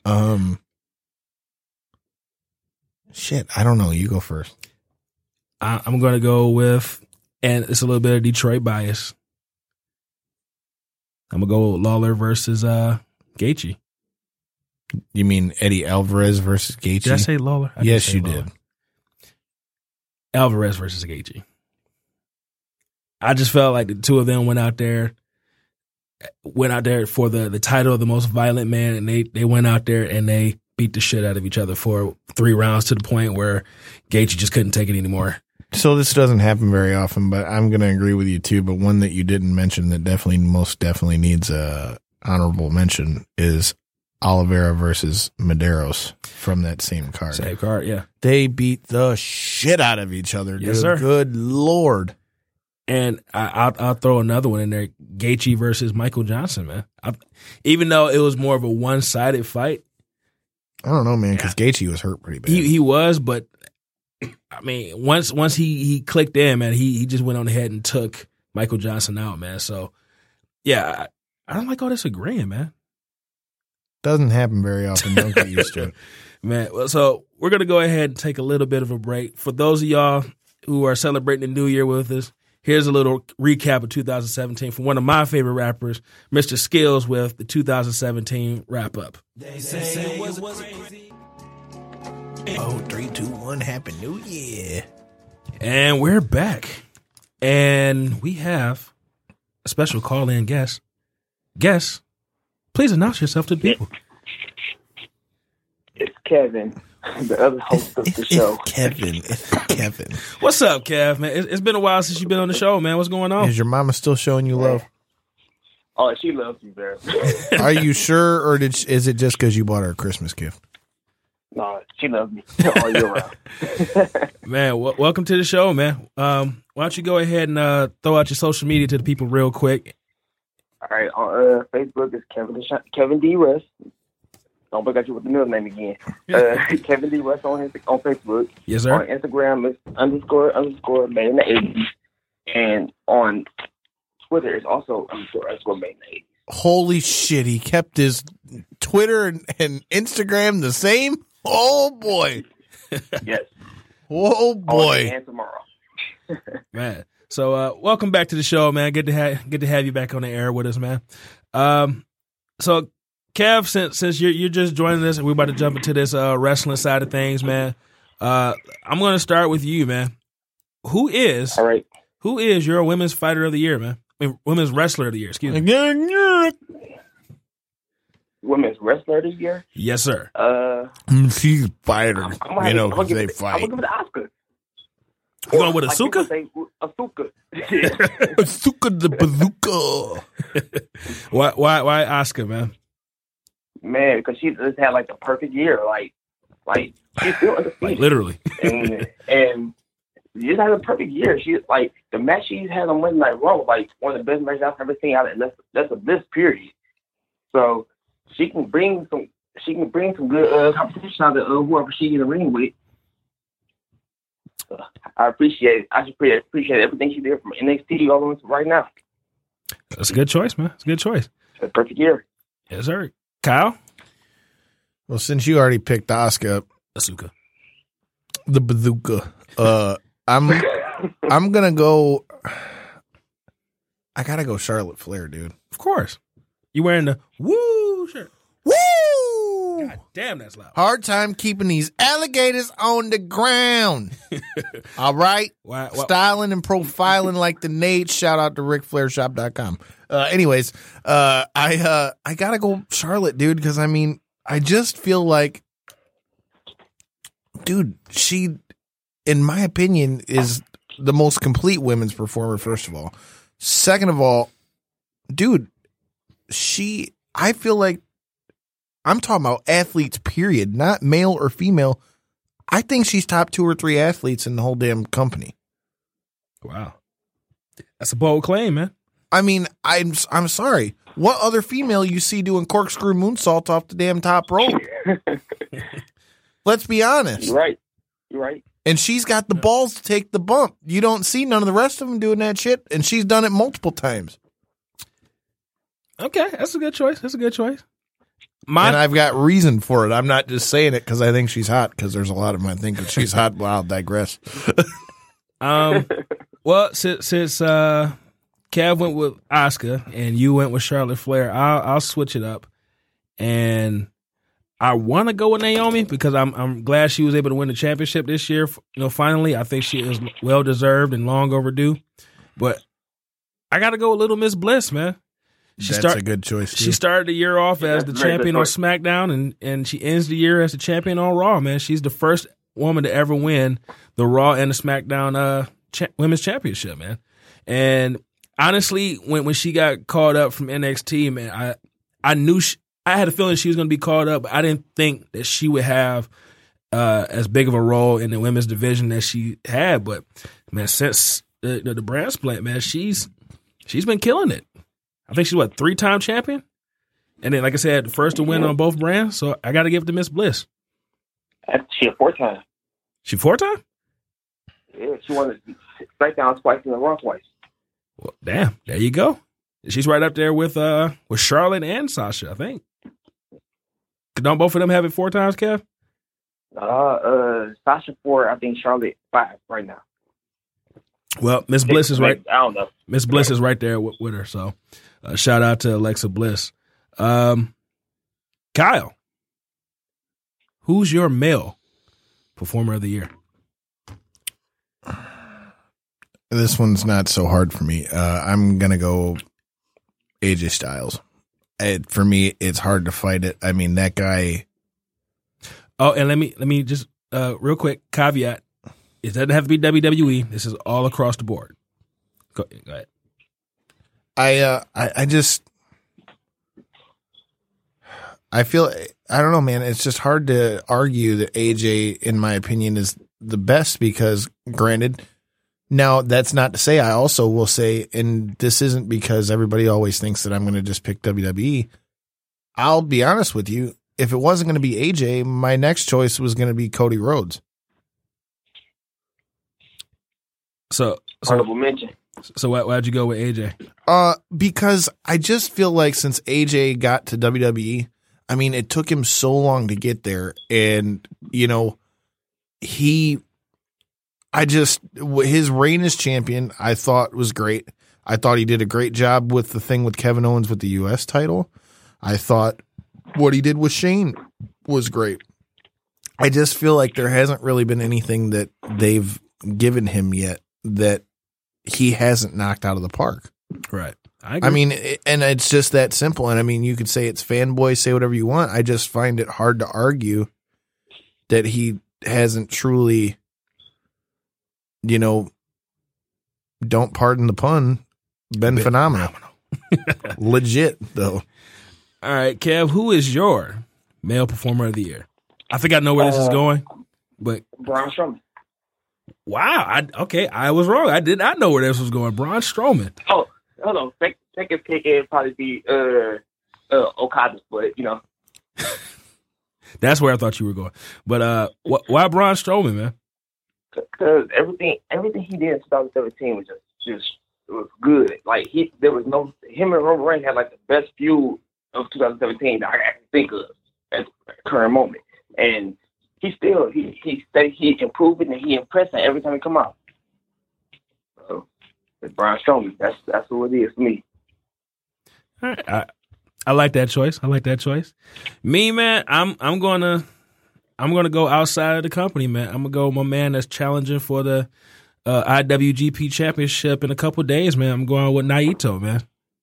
Shit, I don't know. You go first. I'm going to go with, and it's a little bit of Detroit bias. I'm going to go with Lawler versus Gaethje. You mean Eddie Alvarez versus Gaethje? Did I say Lawler? Yes, you did. Alvarez versus Gaethje. I just felt like the two of them went out there for the title of the most violent man, and they went out there and they beat the shit out of each other for 3 rounds to the point where Gaethje just couldn't take it anymore. So this doesn't happen very often, but I'm going to agree with you too. But one that you didn't mention that most definitely needs a honorable mention is Oliveira versus Medeiros from that same card. Same card, yeah. They beat the shit out of each other, dude. Yes, sir. Good Lord. And I'll throw another one in there, Gaethje versus Michael Johnson, man. Even though it was more of a one-sided fight. I don't know, man, because Gaethje was hurt pretty bad. He was, but I mean, once he clicked in, man, he just went on ahead and took Michael Johnson out, man. So, yeah, I don't like all this agreeing, man. Doesn't happen very often. Don't get used to it. Man, well, so we're going to go ahead and take a little bit of a break. For those of y'all who are celebrating the new year with us, here's a little recap of 2017 from one of my favorite rappers, Mr. Skills, with the 2017 wrap-up. They say it was crazy. Oh, 3, 2, 1, Happy New Year. And we're back. And we have a special call-in guest. Guest, please announce yourself to the people. It's Kevin, the other host of the show. It's Kevin. What's up, Kev, man? It's been a while since you've been on the show, man. What's going on? Is your mama still showing you love? Oh, she loves you very much. Are you sure, or is it just because you bought her a Christmas gift? No, she loves me all year round. Man, welcome to the show, man. Why don't you go ahead and throw out your social media to the people real quick? All right, on Facebook is Kevin D. Russ. Don't forget you with the middle name again. Kevin D. Russ on Facebook. Yes, sir. On Instagram is __ made in the 80s. And on Twitter is also __ made in the 80s. Holy shit, he kept his Twitter and Instagram the same? Oh, boy. Yes. Oh, boy. And tomorrow. Man. So welcome back to the show, man. Good to have you back on the air with us, man. So Kev, since you're just joining us and we're about to jump into this wrestling side of things, man. I'm going to start with you, man. Who is your women's fighter of the year, man? I mean, women's wrestler of the year, excuse me. Women's wrestler of the year? Yes, sir. She's fighter. Because they fight. I'm going to give it to Asuka. You going with Asuka? Asuka. Asuka the bazooka. Why Asuka, man? Man, because she just had like the perfect year. Like she's still undefeated. Like, literally. and she just had a perfect year. She like the match she's had on Monday Night Raw, like one of the best matches I've ever seen out of that's a bliss period. So she can bring some good competition out of whoever she in the ring with. I appreciate it. I just appreciate everything she did from NXT all the way to right now. That's a good choice, man. It's a good choice. It's a perfect year. Yes, sir. Kyle? Well, since you already picked Asuka, the bazooka, I'm gonna go. I gotta go Charlotte Flair, dude. Of course. You wearing the woo shirt? Woo! God damn, that's loud. Hard time keeping these alligators on the ground. All right? Why? Styling and profiling like the Nate. Shout out to RickFlairShop.com. Anyways, I gotta go Charlotte, dude, because I mean, I just feel like, dude, she, in my opinion, is the most complete women's performer, first of all. Second of all, dude, I feel like, I'm talking about athletes, period, not male or female. I think she's top 2 or 3 athletes in the whole damn company. Wow. That's a bold claim, man. I mean, I'm sorry. What other female you see doing corkscrew moonsault off the damn top rope? Let's be honest. You're right. And she's got the balls to take the bump. You don't see none of the rest of them doing that shit, and she's done it multiple times. Okay, that's a good choice. And I've got reason for it. I'm not just saying it because I think she's hot, because there's a lot of them I think that she's hot, but I'll digress. Well, since Kev went with Asuka and you went with Charlotte Flair, I'll switch it up. And I want to go with Naomi because I'm glad she was able to win the championship this year. Finally, I think she is well deserved and long overdue. But I got to go with Little Miss Bliss, man. That's a good choice, too. She started the year off as the champion on SmackDown, and she ends the year as the champion on Raw, man. She's the first woman to ever win the Raw and the SmackDown Women's Championship, man. And honestly, when she got called up from NXT, man, I knew I had a feeling she was going to be called up, but I didn't think that she would have as big of a role in the women's division as she had. But, man, since the brand split, man, she's been killing it. I think she's, 3-time champion? And then, like I said, the first to win on both brands. So I got to give it to Miss Bliss. She a 4-time. She 4-time? Yeah, she won the SmackDown twice and the Raw twice. Well, damn, there you go. She's right up there with Charlotte and Sasha, I think. Don't both of them have it 4 times, Kev? Sasha 4, I think Charlotte 5 right now. Well, Miss Bliss is right. I don't know. Miss Bliss is right there with her. So, shout out to Alexa Bliss. Kyle, who's your male performer of the year? This one's not so hard for me. I'm gonna go AJ Styles. For me, it's hard to fight it. I mean, that guy. Oh, and let me just real quick caveat. It doesn't have to be WWE. This is all across the board. Go ahead. I feel, I don't know, man. It's just hard to argue that AJ, in my opinion, is the best because, granted, now that's not to say I also will say, and this isn't because everybody always thinks that I'm going to just pick WWE. I'll be honest with you. If it wasn't going to be AJ, my next choice was going to be Cody Rhodes. So honorable mention. So why'd you go with AJ? Because I just feel like since AJ got to WWE, I mean, it took him so long to get there, and his reign as champion, I thought was great. I thought he did a great job with the thing with Kevin Owens with the U.S. title. I thought what he did with Shane was great. I just feel like there hasn't really been anything that they've given him yet that he hasn't knocked out of the park. Right. I mean, and it's just that simple. And I mean, you could say it's fanboy, say whatever you want. I just find it hard to argue that he hasn't truly, don't pardon the pun, been phenomenal. Legit, though. All right, Kev, who is your male performer of the year? I think I know where this is going, but Braun Strowman. Wow. I was wrong. I did not know where this was going. Braun Strowman. Oh, hold on. Second pick would probably be Okada, but That's where I thought you were going. But why Braun Strowman, man? Because everything he did in 2017 was just it was good. Like him and Roman Reigns had like the best feud of 2017 that I can think of at the current moment, and he improving and he impressing every time he come out. So it's Braun Strowman. That's who it is for me. All right, I like that choice. Me, man, I'm gonna go outside of the company, man. I'm gonna go with my man that's challenging for the IWGP Championship in a couple of days, man. I'm going with Naito, man.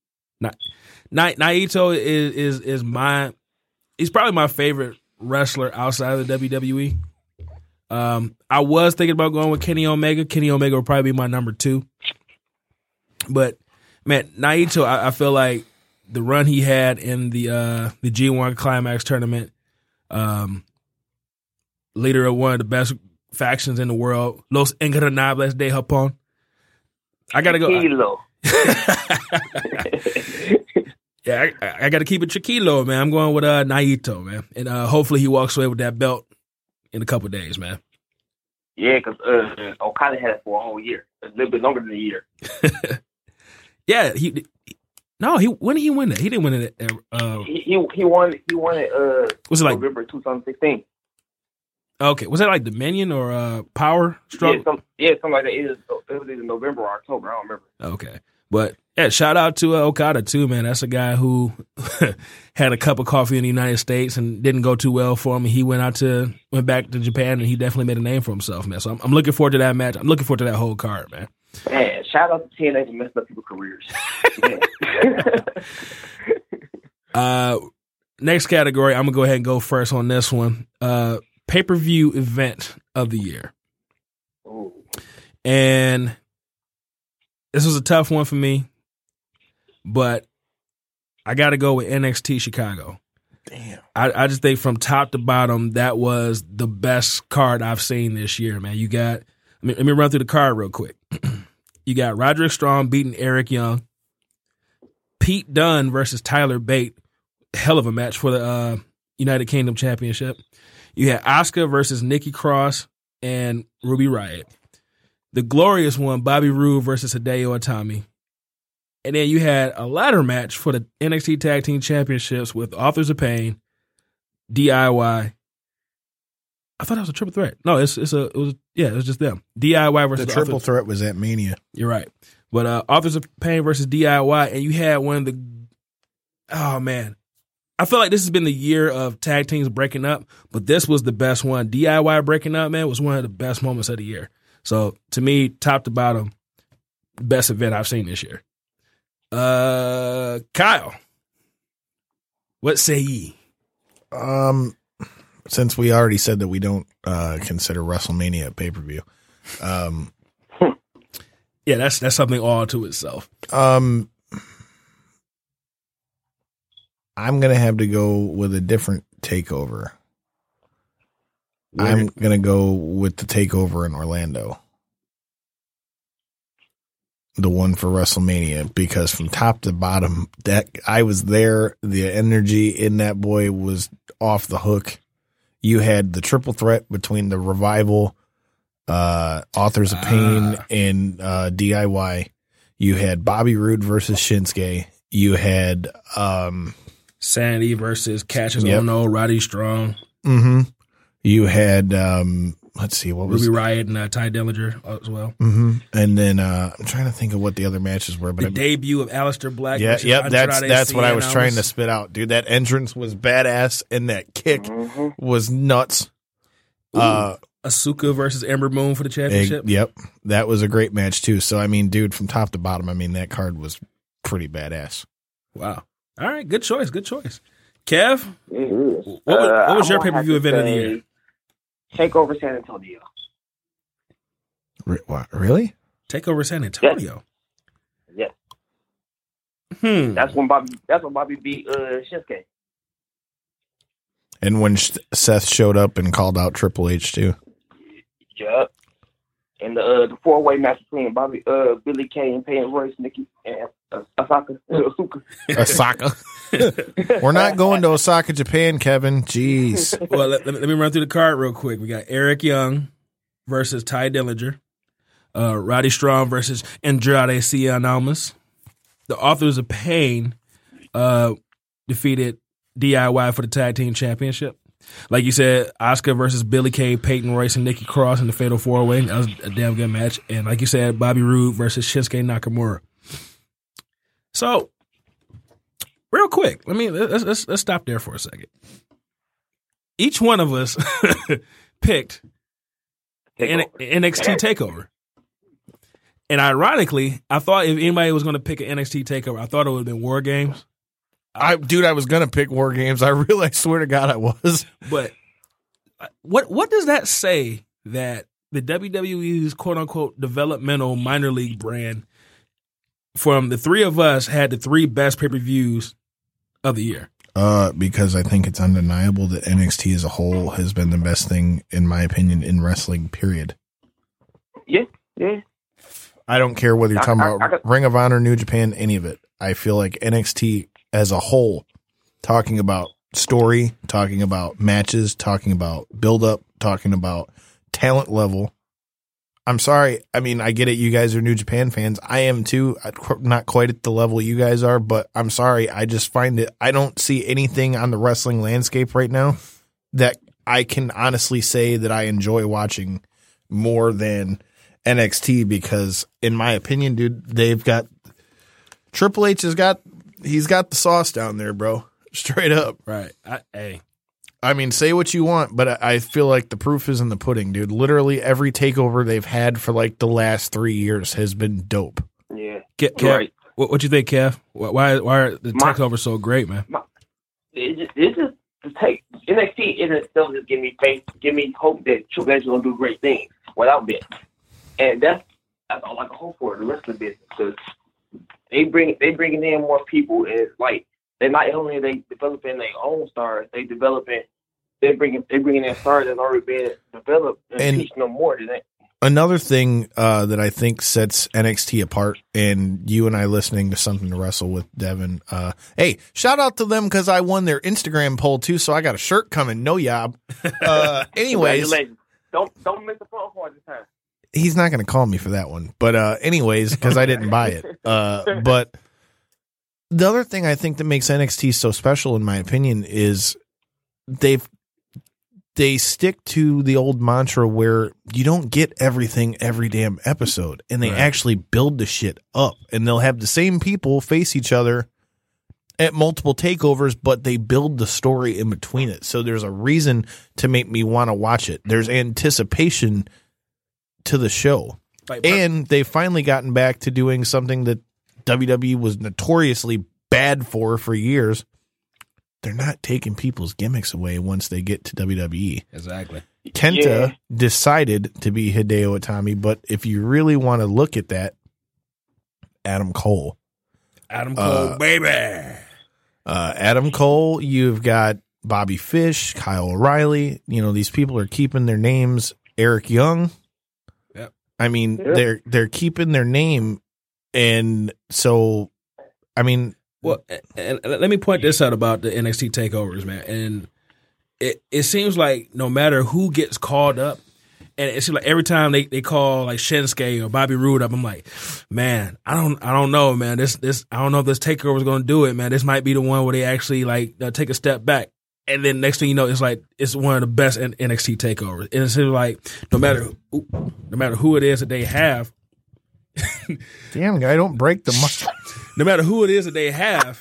Naito is he's probably my favorite wrestler outside of the WWE. I was thinking about going with Kenny Omega. Kenny Omega would probably be my number 2. But man, Naito, I feel like the run he had in the G1 Climax tournament, leader of one of the best factions in the world, Los Ingobernables de Japón. I gotta go. Yeah, I got to keep it Chiquilo, man. I'm going with Naito, man. And hopefully he walks away with that belt in a couple of days, man. Yeah, because Okada had it for a whole year. A little bit longer than a year. Yeah, when did he win it? He didn't win it. He won it was it like November 2016. Okay, was that like Dominion or Power Struggle? Yeah, something like that. It was either November or October. I don't remember. Okay, but yeah, shout out to Okada too, man. That's a guy who had a cup of coffee in the United States and didn't go too well for him. He went back to Japan and he definitely made a name for himself, man. So I'm looking forward to that match. I'm looking forward to that whole card, man. Man, shout out to TNA for messing up people's careers. Next category, I'm gonna go ahead and go first on this one. Pay-per-view event of the year. Ooh. And this was a tough one for me, but I got to go with NXT Chicago. Damn. I just think from top to bottom, that was the best card I've seen this year, man. You got, let me run through the card real quick. You got Roderick Strong beating Eric Young. Pete Dunne versus Tyler Bate. Hell of a match for the United Kingdom Championship. You had Asuka versus Nikki Cross and Ruby Riott. The glorious one, Bobby Roode versus Hideo Itami. And then you had a ladder match for the NXT Tag Team Championships with Authors of Pain, DIY. I thought it was a triple threat. No, it was just them. DIY versus the triple threat was at Mania. You're right. But Authors of Pain versus DIY, and you had one of the, oh man. I feel like this has been the year of tag teams breaking up, but this was the best one. DIY breaking up, man, was one of the best moments of the year. So to me, top to bottom, best event I've seen this year. Kyle, what say ye? Since we already said that we don't consider WrestleMania a pay-per-view. Yeah, that's something all to itself. I'm going to have to go with a different takeover. I'm going to go with the takeover in Orlando. The one for WrestleMania, because from top to bottom, that I was there. The energy in that boy was off the hook. You had the triple threat between the Revival, Authors of Pain, and DIY. You had Bobby Roode versus Shinsuke. You had Sanity versus Cassius Yep. Ohno, Roddy Strong. Mm-hmm. You had let's see, what was Ruby Riott and Ty Dillinger as well. Mm-hmm. And then I'm trying to think of what the other matches were, but The debut of Aleister Black. yeah, versus yep, Andrade that's what I was Cien trying to Almas. spit out, dude. That entrance was badass, and that kick was nuts. Asuka versus Ember Moon for the championship. Yep, that was a great match too. So I mean, dude, from top to bottom, I mean that card was pretty badass. Wow. All right, good choice. Good choice. Kev, What what was your pay-per-view event of the year? Takeover San Antonio. What, really? Takeover San Antonio. Yeah. That's That's when Bobby beat Shinsuke. And when Seth showed up and called out Triple H too. Yep. And the 4-way match between Billy Kay and Peyton Royce, Nikki, and Asuka. Osaka. We're not going to Osaka, Japan, Kevin. Jeez. Well, let me run through the card real quick. We got Eric Young versus Ty Dillinger. Roddy Strong versus Andrade Cien Almas. The Authors of Pain defeated DIY for the Tag Team Championship. Like you said, Asuka versus Billy Kay, Peyton Royce, and Nikki Cross in the Fatal 4-Way. That was a damn good match. And like you said, Bobby Roode versus Shinsuke Nakamura. So, real quick, let's stop there for a second. Each one of us picked NXT TakeOver. And ironically, I thought if anybody was going to pick an NXT TakeOver, I thought it would have been War Games. I was going to pick War Games. I swear to God I was. But what does that say that the WWE's quote-unquote developmental minor league brand from the three of us had the three best pay-per-views of the year? Because I think it's undeniable that NXT as a whole has been the best thing, in my opinion, in wrestling, period. Yeah. I don't care whether you're talking about Ring of Honor, New Japan, any of it. I feel like NXT as a whole, talking about story, talking about matches, talking about build-up, talking about talent level. I'm sorry. I mean, I get it. You guys are New Japan fans. I am too. Not quite at the level you guys are, but I'm sorry. I just find it. I don't see anything on the wrestling landscape right now that I can honestly say that I enjoy watching more than NXT, because in my opinion, dude, Triple H he's got the sauce down there, bro. Straight up. Right. I mean, say what you want, but I feel like the proof is in the pudding, dude. Literally every takeover they've had for like the last 3 years has been dope. Yeah. Kev, Right. what you think, Kev? Why are the takeovers so great, man? It just to take NXT in itself just give me faith, give me hope that Triple H is gonna do great things without Vince, and that's all I can hope for the rest of the business, because they bringing in more people, and it's like they're not only they developing their own stars, they're bringing in stars that's already been developed and teaching them more than that. Another thing that I think sets NXT apart, and you and I listening to Something to Wrestle with Devin. Hey, shout out to them because I won their Instagram poll too, so I got a shirt coming. No yob. Anyways, don't miss the phone call this time. He's not going to call me for that one, but anyways, because I didn't buy it. But the other thing I think that makes NXT so special, in my opinion, is they stick to the old mantra where you don't get everything every damn episode, and they actually build the shit up, and they'll have the same people face each other at multiple takeovers, but they build the story in between it. So there's a reason to make me want to watch it. There's anticipation to the show. And they've finally gotten back to doing something that WWE was notoriously bad for years. They're not taking people's gimmicks away once they get to WWE. Exactly. Kenta decided to be Hideo Itami, but if you really want to look at that, Adam Cole. Baby. Adam Cole, you've got Bobby Fish, Kyle O'Reilly. You know, these people are keeping their names. Eric Young. Yep. I mean, they're keeping their name, and so, I mean. Well, and let me point this out about the NXT takeovers, man. And it seems like no matter who gets called up, and it seems like every time they call like Shinsuke or Bobby Roode up, I'm like, man, I don't know, man. This I don't know if this takeover is going to do it, man. This might be the one where they actually like take a step back, and then next thing you know, it's like it's one of the best NXT takeovers. And it seems like no matter who it is that they have. Damn, guy, don't break the mic. No matter who it is that they have,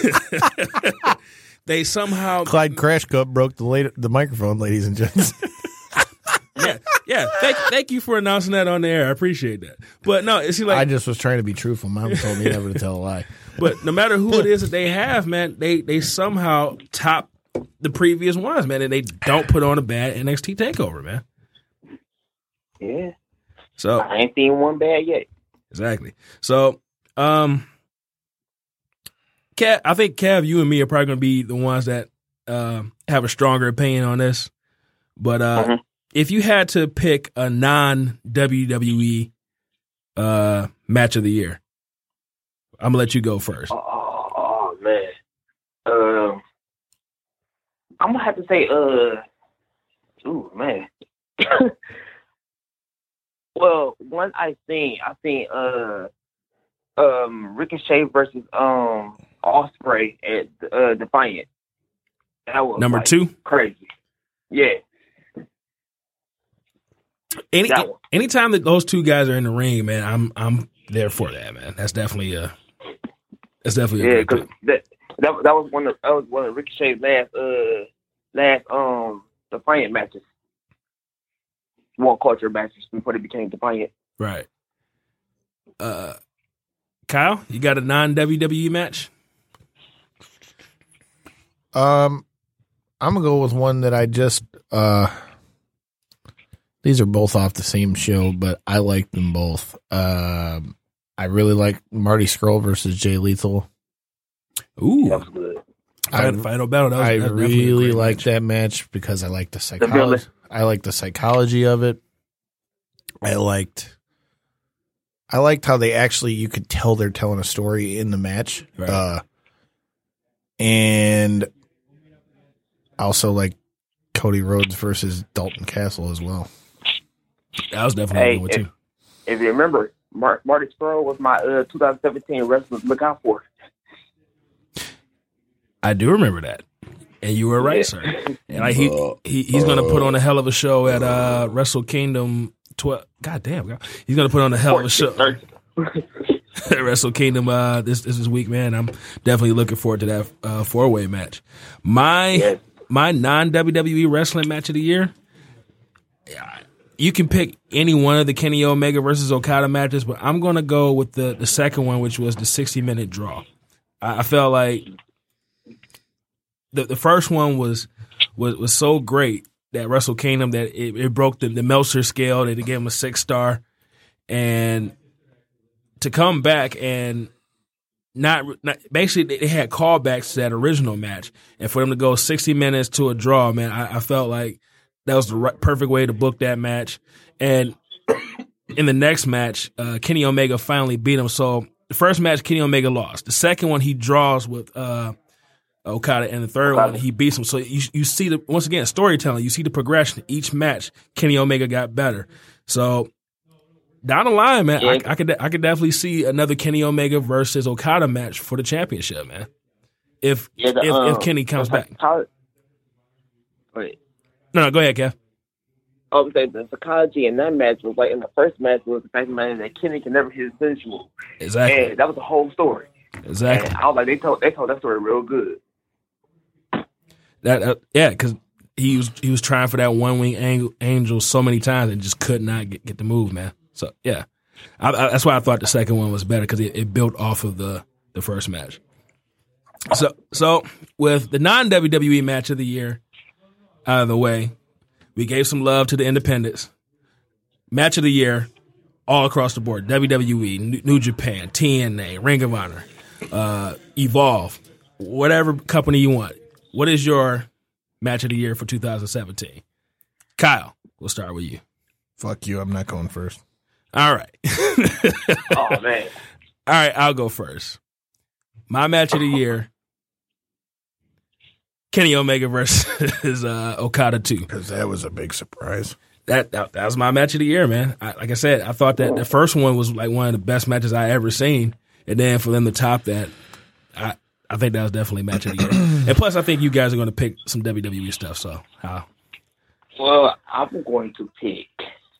they somehow. Clyde Crash Cup broke the microphone, ladies and gents. Yeah. Thank you for announcing that on the air. I appreciate that. But no, it's like I just was trying to be truthful. Mom told me never to tell a lie. But no matter who it is that they have, man, they somehow top the previous ones, man, and they don't put on a bad NXT takeover, man. Yeah. So I ain't seen one bad yet. Exactly. So, I think Kev, you and me are probably going to be the ones that have a stronger opinion on this. But if you had to pick a non-WWE match of the year, I'm gonna let you go first. Oh man, I'm gonna have to say, ooh man. Well, one I seen Ricochet versus Ospreay at Defiant. That was number 2. Crazy. Yeah. Anytime that those two guys are in the ring, man, I'm there for that, man. That's definitely a because that was one of Ricochet's last Defiant matches. One culture matches before they became Defiant. Right. Kyle, you got a non-WWE match? I'm gonna go with one that I just these are both off the same show, but I like them both. I really like Marty Scurll versus Jay Lethal. Ooh, that was good. Final battle. I really like that match because I like the psychology. I like the psychology of it. I liked how they actually, you could tell they're telling a story in the match. Right. And also like Cody Rhodes versus Dalton Castle as well. That was definitely a good one too. If you remember, Marty Scurll was my 2017 wrestler to look out for. I do remember that. And you were right, sir. And he's going to put on a hell of a show at Wrestle Kingdom 12. God damn, girl. He's going to put on a hell of a show at Wrestle Kingdom this week, man. I'm definitely looking forward to that 4-way match. My my non-WWE wrestling match of the year, you can pick any one of the Kenny Omega versus Okada matches, but I'm going to go with the second one, which was the 60-minute draw. I felt like the first one was so great that Wrestle Kingdom that it broke the Meltzer scale. They gave him a 6-star. And to come back and not basically they had callbacks to that original match, and for them to go 60 minutes to a draw, man, I felt like that was the perfect way to book that match. And in the next match, Kenny Omega finally beat him. So the first match, Kenny Omega lost. The second one, he draws with Okada, and the third one, he beats him. So you see once again storytelling. You see the progression. Each match, Kenny Omega got better. So down the line, man, yeah. I could definitely see another Kenny Omega versus Okada match for the championship, man. If Kenny comes back. Wait. No, go ahead, Kev. I would say the psychology in that match was like in the first match was the fact that Kenny can never hit his finish move. Exactly. And that was the whole story. Exactly. And I was like, they told that story real good. Because he was trying for that one-wing angel so many times and just could not get the move, man. So, yeah. That's why I thought the second one was better, because it built off of the first match. So with the non-WWE match of the year out of the way, we gave some love to the independents. Match of the year, all across the board. WWE, New Japan, TNA, Ring of Honor, Evolve, whatever company you want. What is your match of the year for 2017? Kyle, we'll start with you. Fuck you, I'm not going first. All right. Oh, man. All right, I'll go first. My match of the year, Kenny Omega versus Okada 2. Because that was a big surprise. That was my match of the year, man. Like I said, I thought that the first one was like one of the best matches I ever seen. And then for them to top that, I think that was definitely match of the year. And plus, I think you guys are going to pick some WWE stuff. So, well, I'm going to pick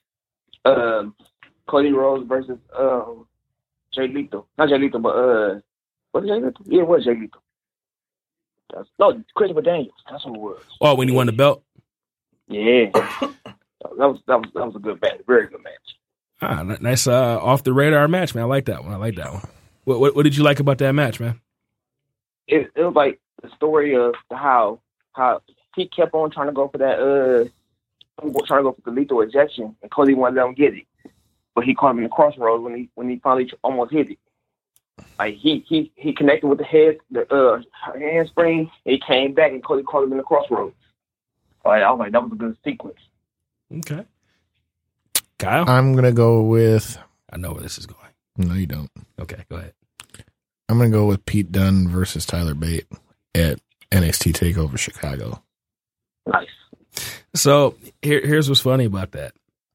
Cody Rhodes versus Jay Lethal. Not Jay Lethal, but was it Jay Lethal? Yeah, it was Jay Lethal. No, Christopher Daniels. That's what it was. Oh, when he won the belt? Yeah. That was a good match. Very good match. Nice off the radar match, man. I like that one. What did you like about that match, man? It was like the story of how he kept on trying to go for that trying to go for the lethal ejection, and Cody wouldn't let him get it. But he caught him in the crossroads when he finally almost hit it. Like he connected with the handspring, and he came back, and Cody caught him in the crossroads. Like, I was like, that was a good sequence. Okay. Kyle? I'm going to go with... I know where this is going. No, you don't. Okay, go ahead. I'm going to go with Pete Dunne versus Tyler Bate at NXT TakeOver Chicago. Nice. So, here's what's funny about that.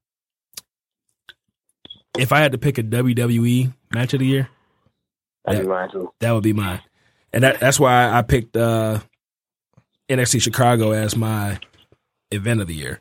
If I had to pick a WWE match of the year, that'd be mine too. That would be mine. And that's why I picked NXT Chicago as my event of the year.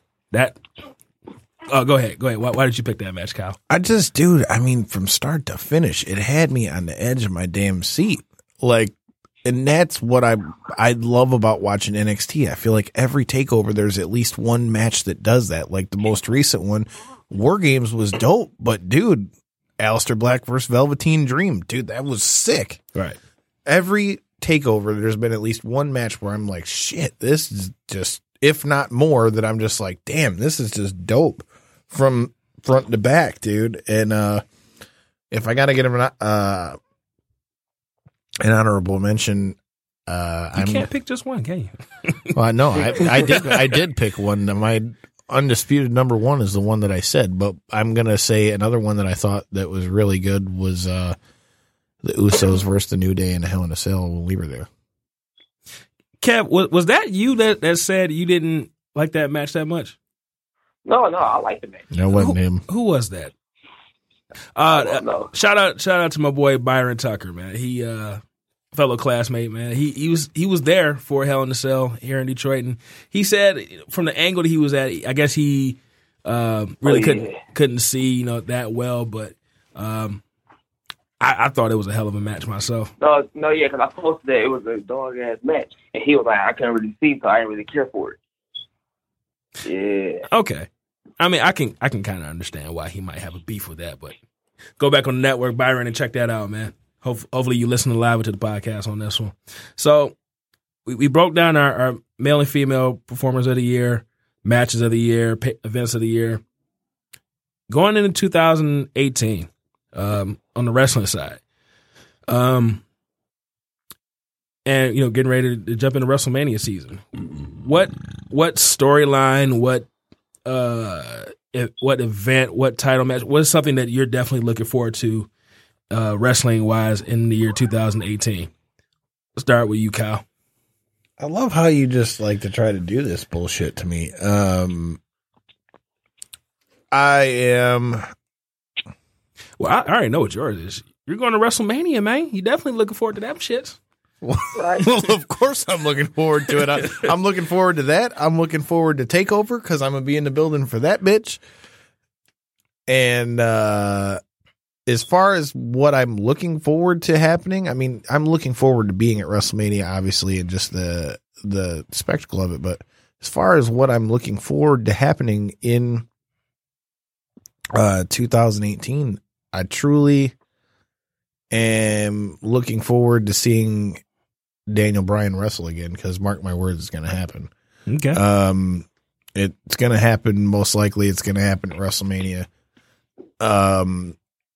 Go ahead. Why did you pick that match, Kyle? From start to finish, it had me on the edge of my damn seat. Like, and that's what I love about watching NXT. I feel like every takeover, there's at least one match that does that. Like the most recent one, War Games, was dope. But dude, Aleister Black versus Velveteen Dream, dude, that was sick. Right. Every takeover, there's been at least one match where I'm like, shit, this is just, if not more, that I'm just like, damn, this is just dope from front to back, dude. And if I got to get him an honorable mention, you can't pick just one, can you? Well, no, I did pick one. My undisputed number one is the one that I said, but I'm gonna say another one that I thought that was really good was the Usos versus the New Day in Hell in a Cell when we were there. Kev, was that you that said you didn't like that match that much? No, I like the match. That wasn't him. Who was that? Shout out to my boy Byron Tucker, man. He fellow classmate, man. He was there for Hell in a Cell here in Detroit, and he said from the angle that he was at, I guess he really couldn't see that well, but I I thought it was a hell of a match myself. No, yeah, because I posted that it was a dog ass match, and he was like, I couldn't really see, so I didn't really care for it. Yeah. Okay. I mean, I can kind of understand why he might have a beef with that, but go back on the network, Byron, and check that out, man. Hopefully you listen live to the podcast on this one. So we broke down our male and female performers of the year, matches of the year, events of the year. Going into 2018, on the wrestling side, and getting ready to jump into WrestleMania season. What storyline, what event, what title match, what is something that you're definitely looking forward to, wrestling wise, in the year 2018? Let's start with you, Kyle. I love how you just like to try to do this bullshit to me. I am. Well, I already know what yours is. You're going to WrestleMania, man. You definitely looking forward to them shits. Right. Well, of course I'm looking forward to it. I'm looking forward to that. I'm looking forward to TakeOver because I'm going to be in the building for that bitch. And as far as what I'm looking forward to happening, I mean, I'm looking forward to being at WrestleMania, obviously, and just the spectacle of it. But as far as what I'm looking forward to happening in 2018, I truly am looking forward to seeing Daniel Bryan wrestle again, because mark my words, it's going to happen. Okay. It's going to happen. Most likely it's going to happen at WrestleMania. And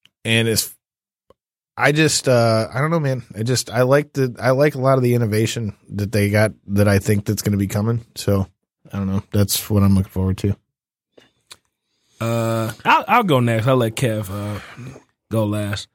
I don't know, man. I like a lot of the innovation that they got that I think that's going to be coming. So I don't know. That's what I'm looking forward to. I'll go next. I'll let Kev go last.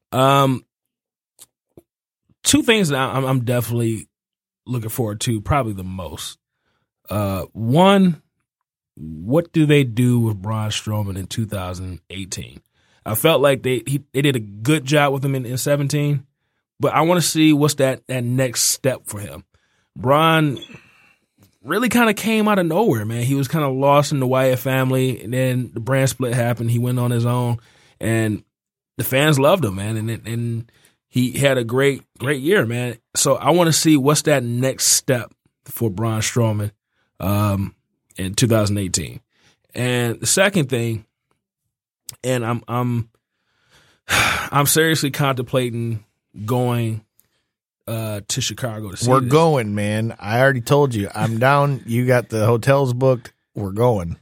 Two things that I'm definitely looking forward to, probably the most. One, what do they do with Braun Strowman in 2018? I felt like they did a good job with him in 17, but I want to see what's that next step for him. Braun really kind of came out of nowhere, man. He was kind of lost in the Wyatt family, and then the brand split happened. He went on his own, and the fans loved him, man. And he had a great year, man. So I want to see what's that next step for Braun Strowman in 2018. And the second thing, and I'm seriously contemplating going to Chicago to see We're this. going, man. I already told you. I'm down. You got the hotels booked. We're going.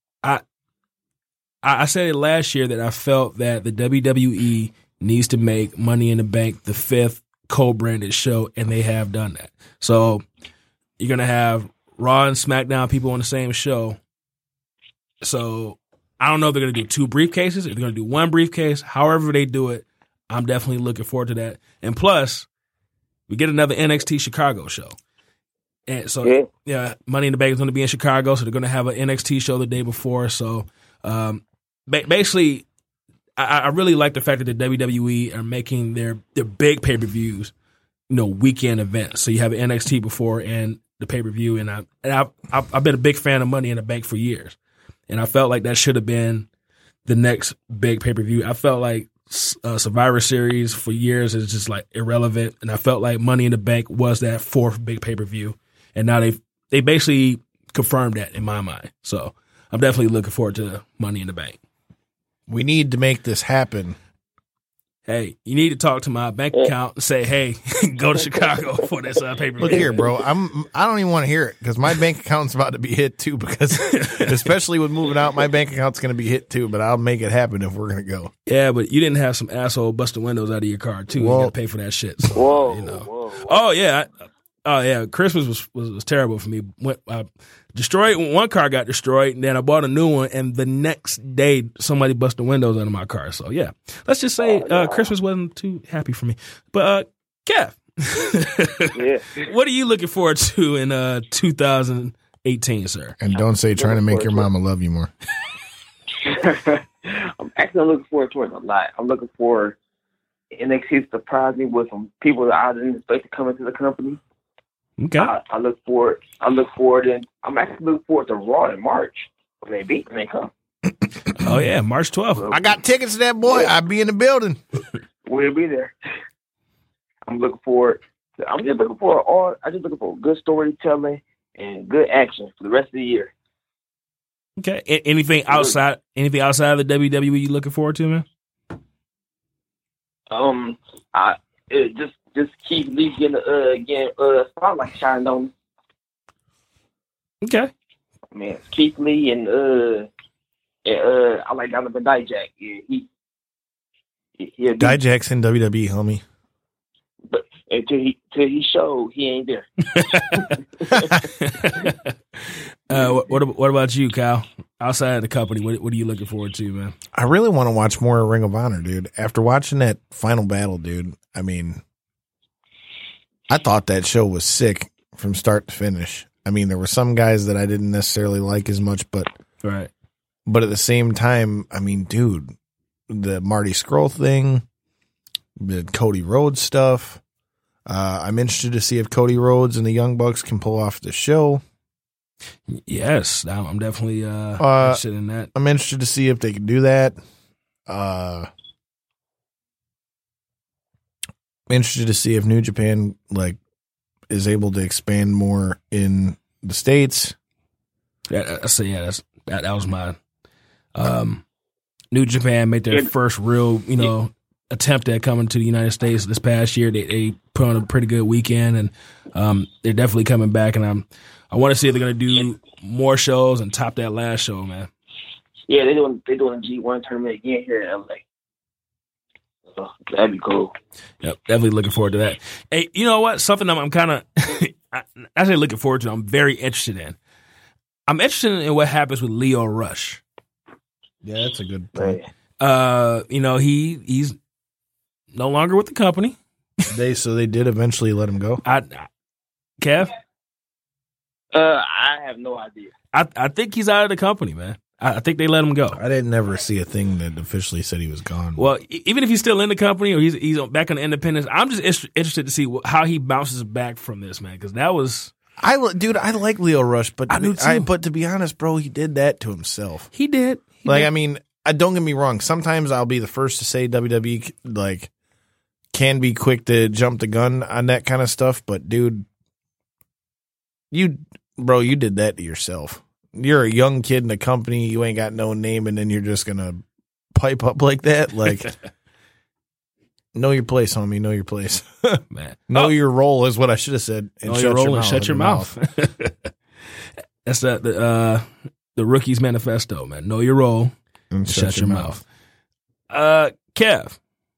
I said it last year that I felt that the WWE needs to make Money in the Bank the 5th co-branded show, and they have done that. So you're going to have Raw and SmackDown people on the same show. So I don't know if they're going to do 2 briefcases, if they're going to do 1 briefcase. However they do it, I'm definitely looking forward to that. And plus, we get another NXT Chicago show. And so, yeah, Money in the Bank is going to be in Chicago, so they're going to have an NXT show the day before. So basically, I really like the fact that the WWE are making their big pay-per-views, weekend events. So you have NXT before and the pay-per-view, and I've been a big fan of Money in the Bank for years, and I felt like that should have been the next big pay-per-view. I felt like Survivor Series for years is just like irrelevant, and I felt like Money in the Bank was that 4th big pay-per-view, and now they basically confirmed that in my mind. So I'm definitely looking forward to Money in the Bank. We need to make this happen. Hey, you need to talk to my bank account and say, hey, go to Chicago for this pay-per-view. Look here, bro. I don't even want to hear it because my bank account's about to be hit too. Because especially with moving out, my bank account's going to be hit too. But I'll make it happen if we're going to go. Yeah, but you didn't have some asshole bust the windows out of your car too. Well, you got to pay for that shit. So, whoa. Oh yeah. Christmas was terrible for me. Destroyed one car, got destroyed, and then I bought a new one, and the next day somebody busted the windows out of my car. So yeah, let's just say Christmas wasn't too happy for me. But Kev, what are you looking forward to in 2018, sir? And don't say trying to make your mama love you more. I'm actually looking forward to it a lot. I'm looking for NXT to surprise me with some people that I didn't expect to come into the company. Okay. I look forward, and I'm actually looking forward to Raw in March when they beat when they come. Oh yeah, March 12th. I got tickets to that, boy. I'll be in the building. We'll be there. I'm looking forward. I'm just looking for good storytelling and good action for the rest of the year. Okay. Anything outside of the WWE you looking forward to, man? Just Keith Lee getting spotlight shining on me. Okay. Man, Keith Lee and I like Donovan Dijak. Yeah, Dijak's in WWE, homie. But until he showed he ain't there. What about you, Kyle? Outside of the company, what are you looking forward to, man? I really want to watch more Ring of Honor, dude. After watching that final battle, dude, I mean, I thought that show was sick from start to finish. I mean, there were some guys that I didn't necessarily like as much, but right. But at the same time, I mean, dude, the Marty Scurll thing, the Cody Rhodes stuff. I'm interested to see if Cody Rhodes and the Young Bucks can pull off the show. Yes, I'm definitely interested in that. I'm interested to see if they can do that. I'm interested to see if New Japan is able to expand more in the States. Yeah, that was my New Japan made their first real, attempt at coming to the United States this past year. They put on a pretty good weekend, and they're definitely coming back. And I want to see if they're going to do more shows and top that last show, man. Yeah, they're doing a G1 tournament again here in LA. So that'd be cool. Yep, definitely looking forward to that. Hey, you know what? Something I'm kind of I say looking forward to. I'm very interested in. I'm interested in what happens with Leo Rush. Yeah, that's a good point. He's no longer with the company. They did eventually let him go. Kev? I have no idea. I think he's out of the company, man. I think they let him go. I didn't ever see a thing that officially said he was gone. Well, even if he's still in the company or he's back on the independence, I'm just interested to see how he bounces back from this, man. Because that was, I like Leo Rush, but I do too. But to be honest, bro, he did that to himself. He did. I mean, don't get me wrong. Sometimes I'll be the first to say WWE can be quick to jump the gun on that kind of stuff, but dude, you did that to yourself. You're a young kid in a company, you ain't got no name, and then you're just gonna pipe up like that. Know your place, homie. Know your place, man. Know your role is what I should have said. And shut your mouth. That's the rookie's manifesto, man. Know your role and shut your mouth. Kev.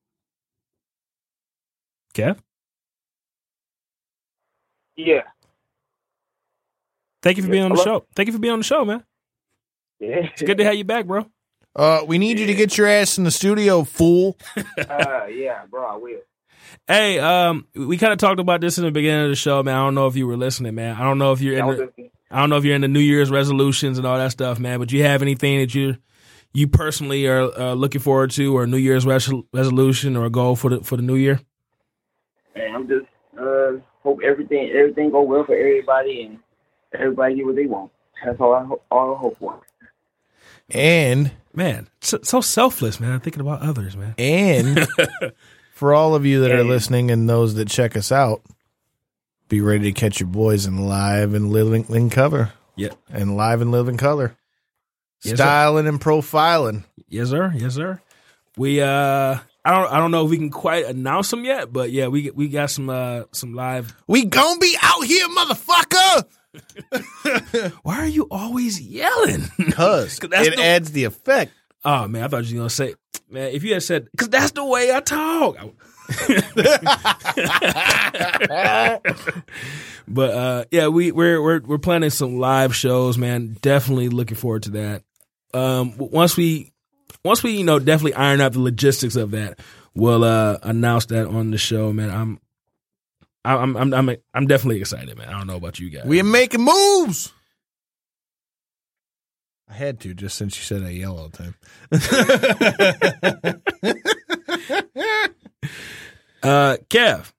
Yeah. Thank you for being on the show. Thank you for being on the show, man. Yeah. It's good to have you back, bro. We need you to get your ass in the studio, fool. Yeah, bro, I will. Hey, we kind of talked about this in the beginning of the show, man. I don't know if you were listening, man. I don't know if you're in the New Year's resolutions and all that stuff, man. But you have anything that you personally are looking forward to, or a New Year's resolution or a goal for the new year? Man, I'm just hope everything go well for everybody and everybody get what they want. That's all I hope for. And man, so selfless, man. Thinking about others, man. And for all of you that are listening and those that check us out, be ready to catch your boys in live and living color. Yeah, and live and living color, yes, styling and profiling. Yes, sir. Yes, sir. We I don't know if we can quite announce them yet, but yeah, we got some live. We gonna be out here, motherfucker. Why are you always yelling? Because it adds the effect. Oh man, I thought you were gonna say, man, if you had said, because that's the way I talk. But yeah, we're planning some live shows, man. Definitely looking forward to that. Once we definitely iron out the logistics of that, we'll announce that on the show, man. I'm definitely excited, man. I don't know about you guys. We are making moves. I had to, just since you said I yell all the time. Kev,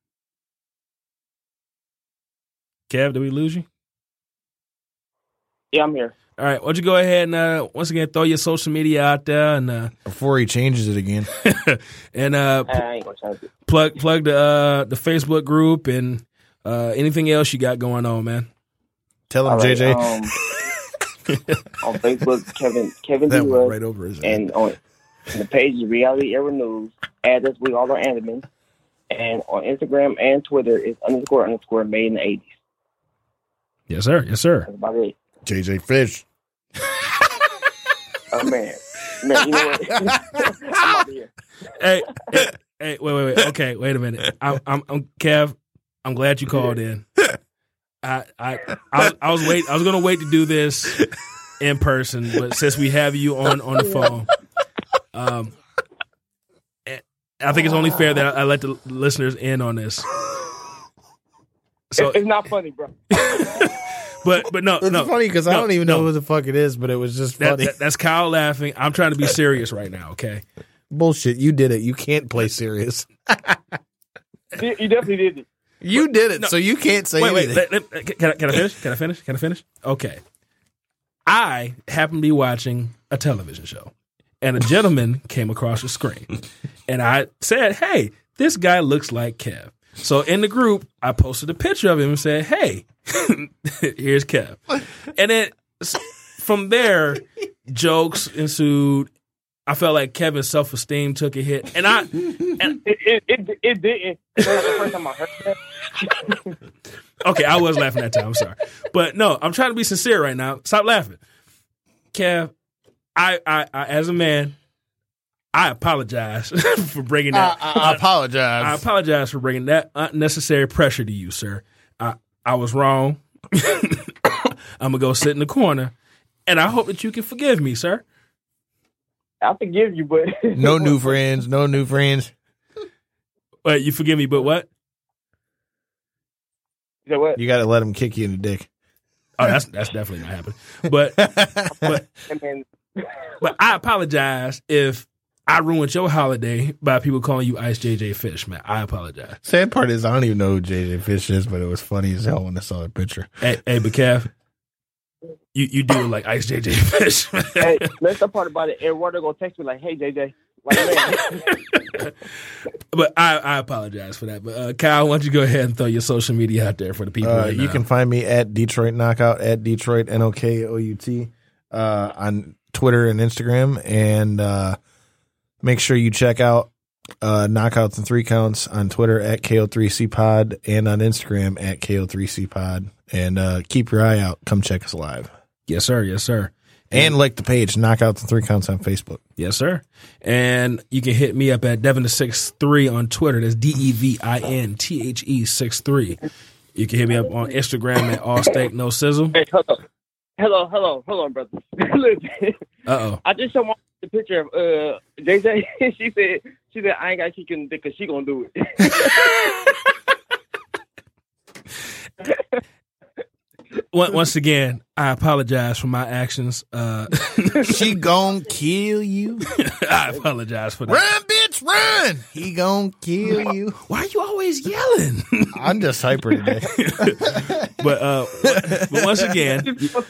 did we lose you? Yeah, I'm here. All right, why don't you go ahead and once again throw your social media out there and Before he changes it again. and I ain't gonna change it. plug the Facebook group and anything else you got going on, man. Tell him, All right, JJ. On Facebook, Kevin That D. one Russ, right over his head. and on the page is Reality Era News. Add us with all our admins. And on Instagram and Twitter is __ made in the 80s. Yes, sir. Yes, sir. That's about it. JJ Fish. Oh, man, you know what? I'm out here. Hey, wait. Okay, wait a minute. I'm Kev. I'm glad you called in. I was gonna wait to do this in person, but since we have you on the phone, I think it's only fair that I let the listeners in on this. So It's not funny, bro. but no, It's no, funny because I no, don't even no. know who the fuck it is, but it was just funny. That's Kyle laughing. I'm trying to be serious right now. Okay. Bullshit. You did it. You can't play serious. You definitely did it. You did it, so you can't say Wait. anything. Can I finish? Okay. I happen to be watching a television show, and a gentleman came across the screen, and I said, "Hey, this guy looks like Kev." So in the group, I posted a picture of him and said, "Hey, here's Kev." And then from there, jokes ensued. I felt like Kevin's self-esteem took a hit, and It didn't. That's the first time I heard that. okay, I was laughing that time. I'm sorry, but no, I'm trying to be sincere right now. Stop laughing, Kev. I as a man, I apologize for bringing that. I apologize. I apologize for bringing that unnecessary pressure to you, sir. I was wrong. I'm gonna go sit in the corner, and I hope that you can forgive me, sir. I forgive you, but No new friends. No new friends. Wait, you forgive me, but what? You know what? You got to let him kick you in the dick. Oh, that's definitely not happening. But And then, but I apologize if I ruined your holiday by people calling you Ice JJ Fish, man. I apologize. Sad part is I don't even know who JJ Fish is, but it was funny as hell when I saw the picture. Hey, but Kev, you do look like Ice JJ Fish. hey, that's the part about it. Eduardo gonna text me like, "Hey, JJ." Like, man. But I apologize for that. But Kyle, why don't you go ahead and throw your social media out there for the people right You now. can find me at Detroit Knockout, at Detroit NOKOUT, on Twitter and Instagram. And make sure you check out Knockouts and 3 Counts on Twitter at KO3CPod and on Instagram at KO3CPod. And keep your eye out. Come check us live. Yes, sir. Yes, sir. And like the page, Knockouts and 3 Counts on Facebook. Yes, sir. And you can hit me up at Devin63 on Twitter. That's DEVINTHE 63. You can hit me up on Instagram at All Steak No Sizzle. Hey, hold on, brother. Listen, Uh-oh. I just showed the picture of JJ. She said I ain't got to kick in the dick because she gonna do it. Once again, I apologize for my actions. She gon' kill you. I apologize for that. Run, bitch, run. He gon' kill you. Why are you always yelling? I'm just hyper today. But once again,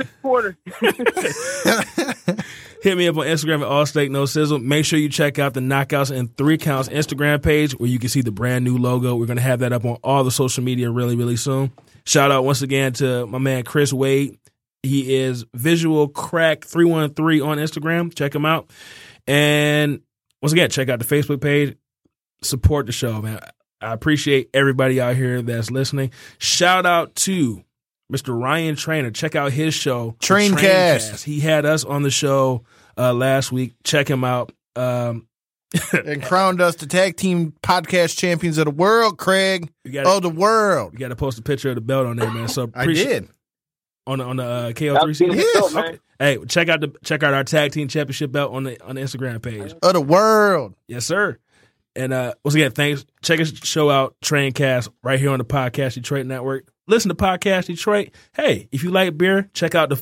hit me up on Instagram at All Steak No Sizzle. Make sure you check out the Knockouts and 3 Counts Instagram page where you can see the brand new logo. We're going to have that up on all the social media really, really soon. Shout out once again to my man Chris Wade. He is Visual Crack 313 on Instagram. Check him out. And once again, check out the Facebook page. Support the show, man. I appreciate everybody out here that's listening. Shout out to Mr. Ryan Trainer. Check out his show, Traincast. He had us on the show last week. Check him out. And crowned us the tag team podcast champions of the world, Craig. The world. You got to post a picture of the belt on there, man. So I did. on the KO3C. Yes. Okay. Hey, check out our tag team championship belt on the Instagram page. Of the world. Yes, sir. And once again, thanks. Check us show out, Traincast, right here on the Podcast Detroit Network. Listen to Podcast Detroit. Hey, if you like beer, check out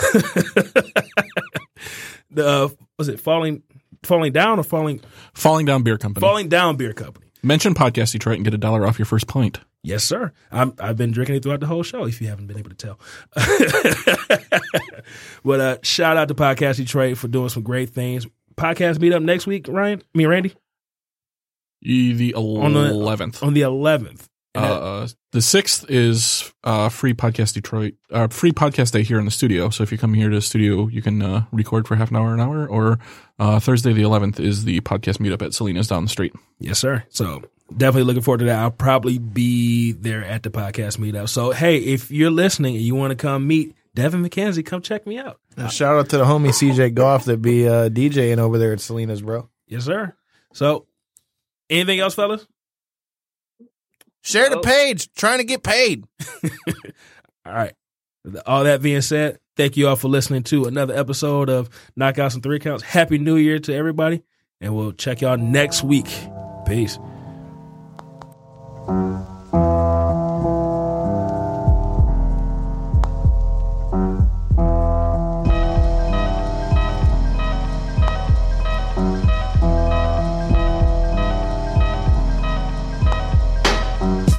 was it Falling Down or Falling Down Beer Company. Falling Down Beer Company. Mention Podcast Detroit and get $1 off your first pint. Yes, sir. I've been drinking it throughout the whole show, if you haven't been able to tell. But shout out to Podcast Detroit for doing some great things. Podcast meetup next week, Randy? The 11th. On the 11th. The 6th is free Podcast Detroit, free podcast day here in the studio. So if you come here to the studio, you can record for half an hour. Or Thursday the 11th is the podcast meetup at Selena's down the street. Yes, sir. So definitely looking forward to that. I'll probably be there at the podcast meetup. So, hey, if you're listening and you want to come meet Devin McKenzie, come check me out. Shout out to the homie CJ Goff that be DJing over there at Selena's, bro. Yes, sir. So, anything else, fellas? Share the page. Trying to get paid. All right. All that being said, thank you all for listening to another episode of Knockouts and Three Counts. Happy New Year to everybody, and we'll check y'all next week. Peace.